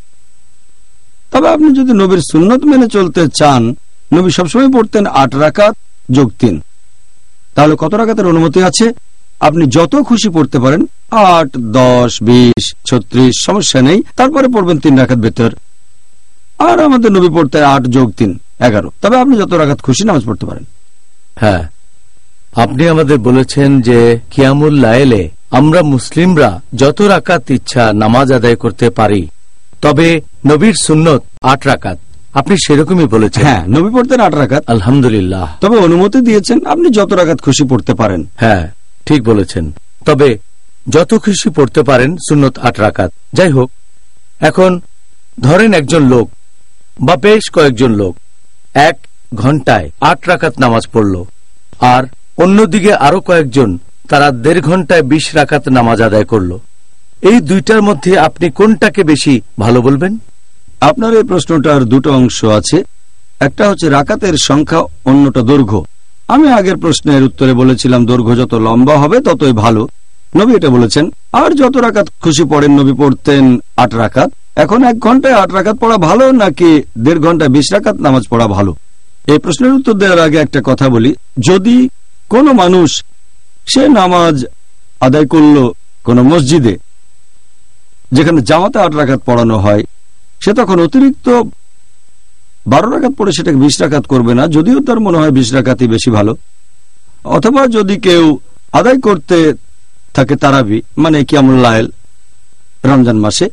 তবে আপনি যদি নবীর সুন্নত মেনে চলতে চান, নবী সবসময় পড়তেন আট রাকাত যোগ তিন। তাহলে কত রাকাতের অনুমতি আছে? আপনি যত খুশি পড়তে পারেন, আট, দশ, বিশ, ছত্রিশ, সমস্যা নেই। তারপরে পড়বেন তিন রাকাত বেতর। আর আমাদের নবী পড়তেন আট যোগ তিন এগারো। তবে আপনি যত রাকাত খুশি নামাজ পড়তে পারেন। হ্যাঁ, আপনি আমাদের বলেছেন যে কিয়ামুল লাইলে আমরা মুসলিমরা যত রাকাত ইচ্ছা নামাজ আদায় করতে পারি, তবে নবীর সুন্নত আট রাকাত। আপনি সেরকমই বলেছেন। হ্যাঁ, নবী পড়তেন আট রাকাত, আলহামদুলিল্লাহ। তবে অনুমতি দিয়েছেন আপনি যত রাকাত খুশি পড়তে পারেন। হ্যাঁ, ঠিক বলেছেন। তবে যত খুশি পড়তে পারেন, সুন্নত আট রাকাত। যাই হোক, এখন ধরেন একজন লোক বা বেশ কয়েকজন লোক এক ঘন্টায় আট রাকাত নামাজ পড়ল, আর অন্যদিকে আরো কয়েকজন তারা দেড় ঘন্টায় বিশ রাকাত নামাজ আদায় করল। এই দুইটার মধ্যে আপনি কোনটাকে বেশি ভালো বলবেন? আপনার এই প্রশ্নটার দুটো অংশ আছে, একটা হচ্ছে রাকাতের সংখ্যা, অন্যটা দৈর্ঘ্য। আমি আগের প্রশ্নের উত্তরে বলেছিলাম দৈর্ঘ্য যত লম্বা হবে ততই ভালো। নবী এটা বলেছেন। আর যত রাকাত খুশি পড়েন, নবী পড়তেন আট রাকাত। এখন এক ঘন্টায় আট রাকাত পড়া ভালো নাকি দেড় ঘন্টায় বিশ রাকাত নামাজ পড়া ভালো? এই প্রশ্নের উত্তর দেওয়ার আগে একটা কথা বলি। যদি কোনো মানুষ সে নামাজ আদায় করল কোন মসজিদে যেখানে জামাতে আট রাকাত পড়ানো হয়, সে তখন অতিরিক্ত বারো রাকাত পড়ে সেটাকে বিশ রাকাত করবে না, যদিও তার মনে হয় বিশ রাকাতই বেশি ভালো। অথবা যদি কেউ আদায় করতে থাকে তারাবি, মানে কিয়ামুল লাইল রমজান মাসে,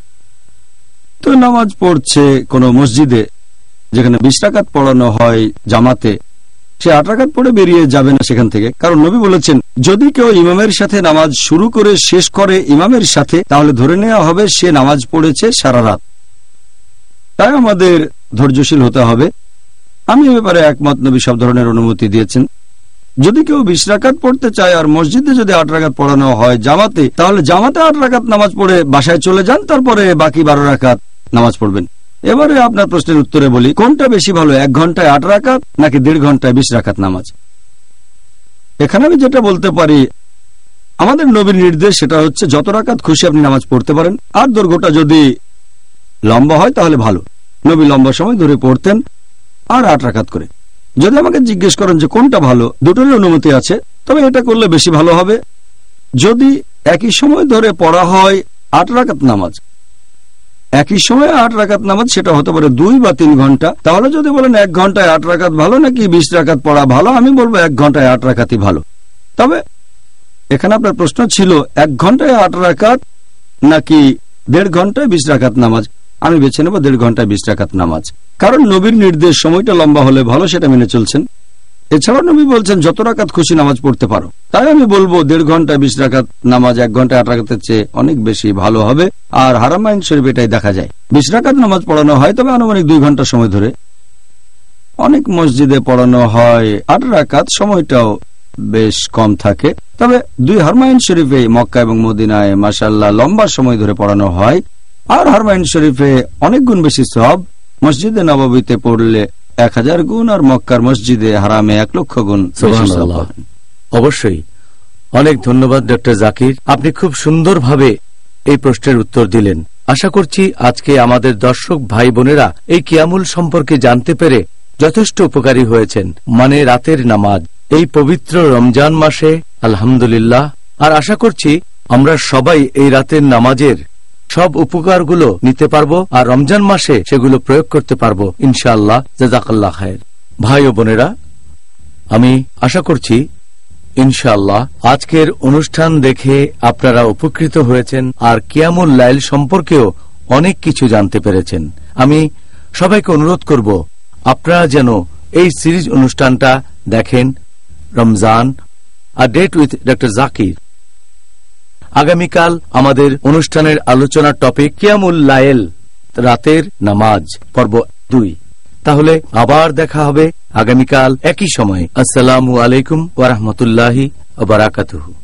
তো নামাজ পড়ছে কোন মসজিদে যেখানে বিশ রাকাত পড়ানো হয় জামাতে, সে আট রাকাত পড়ে বেরিয়ে যাবে না সেখান থেকে। কারণ নবী বলেছেন যদি কেউ ইমামের সাথে নামাজ শুরু করে শেষ করে ইমামের সাথে, তাহলে ধরে নেওয়া হবে সে নামাজ পড়েছে সারা রাত। তাই আমাদের ধৈর্যশীল হতে হবে। আমি এ ব্যাপারে একমত, নবী সব ধরনের অনুমতি দিয়েছেন। যদি কেউ বিশ রাকাত পড়তে চায় আর মসজিদে যদি আট রাকাত পড়ানো হয় জামাতে, তাহলে জামাতে আট রাকাত নামাজ পড়ে বাসায় চলে যান, তারপরে বাকি বারো রাকাত নামাজ পড়বেন। এবারে আপনার প্রশ্নের উত্তরে বলি, কোনটা বেশি ভালো, এক ঘন্টায় আট রাকাত নাকি দেড় ঘন্টায় বিশ রাকাত নামাজ? এখানে আমি যেটা বলতে পারি, আমাদের নবীর নির্দেশ সেটা হচ্ছে যত রাকাত খুশি আপনি নামাজ পড়তে পারেন, আর দৈর্ঘ্যটা যদি লম্বা হয় তাহলে ভালো। নবী লম্বা সময় ধরে পড়তেন আর আট রাকাত করে। যদি আমাকে জিজ্ঞেস করেন যে কোনটা ভালো, দুটোরই অনুমতি আছে, তবে এটা করলে বেশি ভালো হবে। যদি একই সময় ধরে পড়া হয় আট রাকাত নামাজ, একই সময়ে আট রাকাত নামাজ, সেটা হতে পারে দুই বা তিন ঘন্টা, তাহলে যদি বলেন এক ঘন্টায় আট রাকাত ভালো নাকি বিশ রাকাত পড়া ভালো, আমি বলবো এক ঘন্টায় আট রাকাতই ভালো। তবে এখানে আপনার প্রশ্ন ছিল এক ঘন্টায় আট রাকাত নাকি দেড় ঘন্টায় বিশ রাকাত নামাজ। আমি বেছে নেব দেড় ঘন্টায় বিশ রাকাত নামাজ, কারণ নবীর নির্দেশ সময়টা লম্বা হলে ভালো, সেটা মেনে চলছেন। এছাড়াও নবী বলছেন যত রাকাত খুশি নামাজ পড়তে পারো, তাই আমি বলবো দেড় ঘন্টায় বিশ রাকাত নামাজ এক ঘন্টায় আট রাকাতের চেয়ে অনেক বেশি ভালো হবে। আর হারামাইন শরীফ এটাই দেখা যায়, বিশ রাকাত নামাজ পড়ানো হয়, তবে আনুমানিক দুই ঘন্টা সময় ধরে। অনেক মসজিদে পড়ানো হয় আট রাকাত, সময়টাও বেশ কম থাকে। তবে দুই হারমাইন শরীফে মক্কা এবং মদিনায় মাশাআল্লাহ লম্বা সময় ধরে পড়ানো হয়। আর হারমাইন শরীফে অনেক গুণ বেশি সওয়াব, মসজিদে নববীতে পড়লে এক হাজার গুণ, আর মক্কার মসজিদে হারামে এক লক্ষ গুণ। অবশ্যই অনেক ধন্যবাদ ডক্টর জাকির, আপনি খুব সুন্দরভাবে এই প্রশ্নের উত্তর দিলেন। আশা করছি আজকে আমাদের দর্শক ভাই বোনেরা এই কিয়ামুল সম্পর্কে জানতে পেরে যথেষ্ট উপকারী হয়েছেন। মানে রাতের নামাজ এই পবিত্র রমজান মাসে, আলহামদুলিল্লাহ। আর আশা করছি আমরা সবাই এই রাতের নামাজের সব উপকারগুলো নিতে পারবো আর রমজান মাসে সেগুলো প্রয়োগ করতে পারবো ইনশাআল্লাহ। জাযাকাল্লাহ খায়ের। ভাই ও বোনেরা, আমি আশা করছি ইনশাআল্লাহ আজকের অনুষ্ঠান দেখে আপনারা উপকৃত হয়েছেন আর কিয়ামুল লাইল সম্পর্কেও অনেক কিছু জানতে পেরেছেন। আমি সবাইকে অনুরোধ করব আপনারা যেন এই সিরিজ অনুষ্ঠানটা দেখেন, Ramzan a date with doctor Zakir. আগামীকাল আমাদের অনুষ্ঠানের আলোচনার টপিক কিয়ামুল লাইল, রাতের নামাজ, পর্ব দুই। তাহলে আবার দেখা হবে আগামীকাল একই সময়। আসসালামু আলাইকুম ওয়া রাহমাতুল্লাহি ওয়া বারাকাতুহু।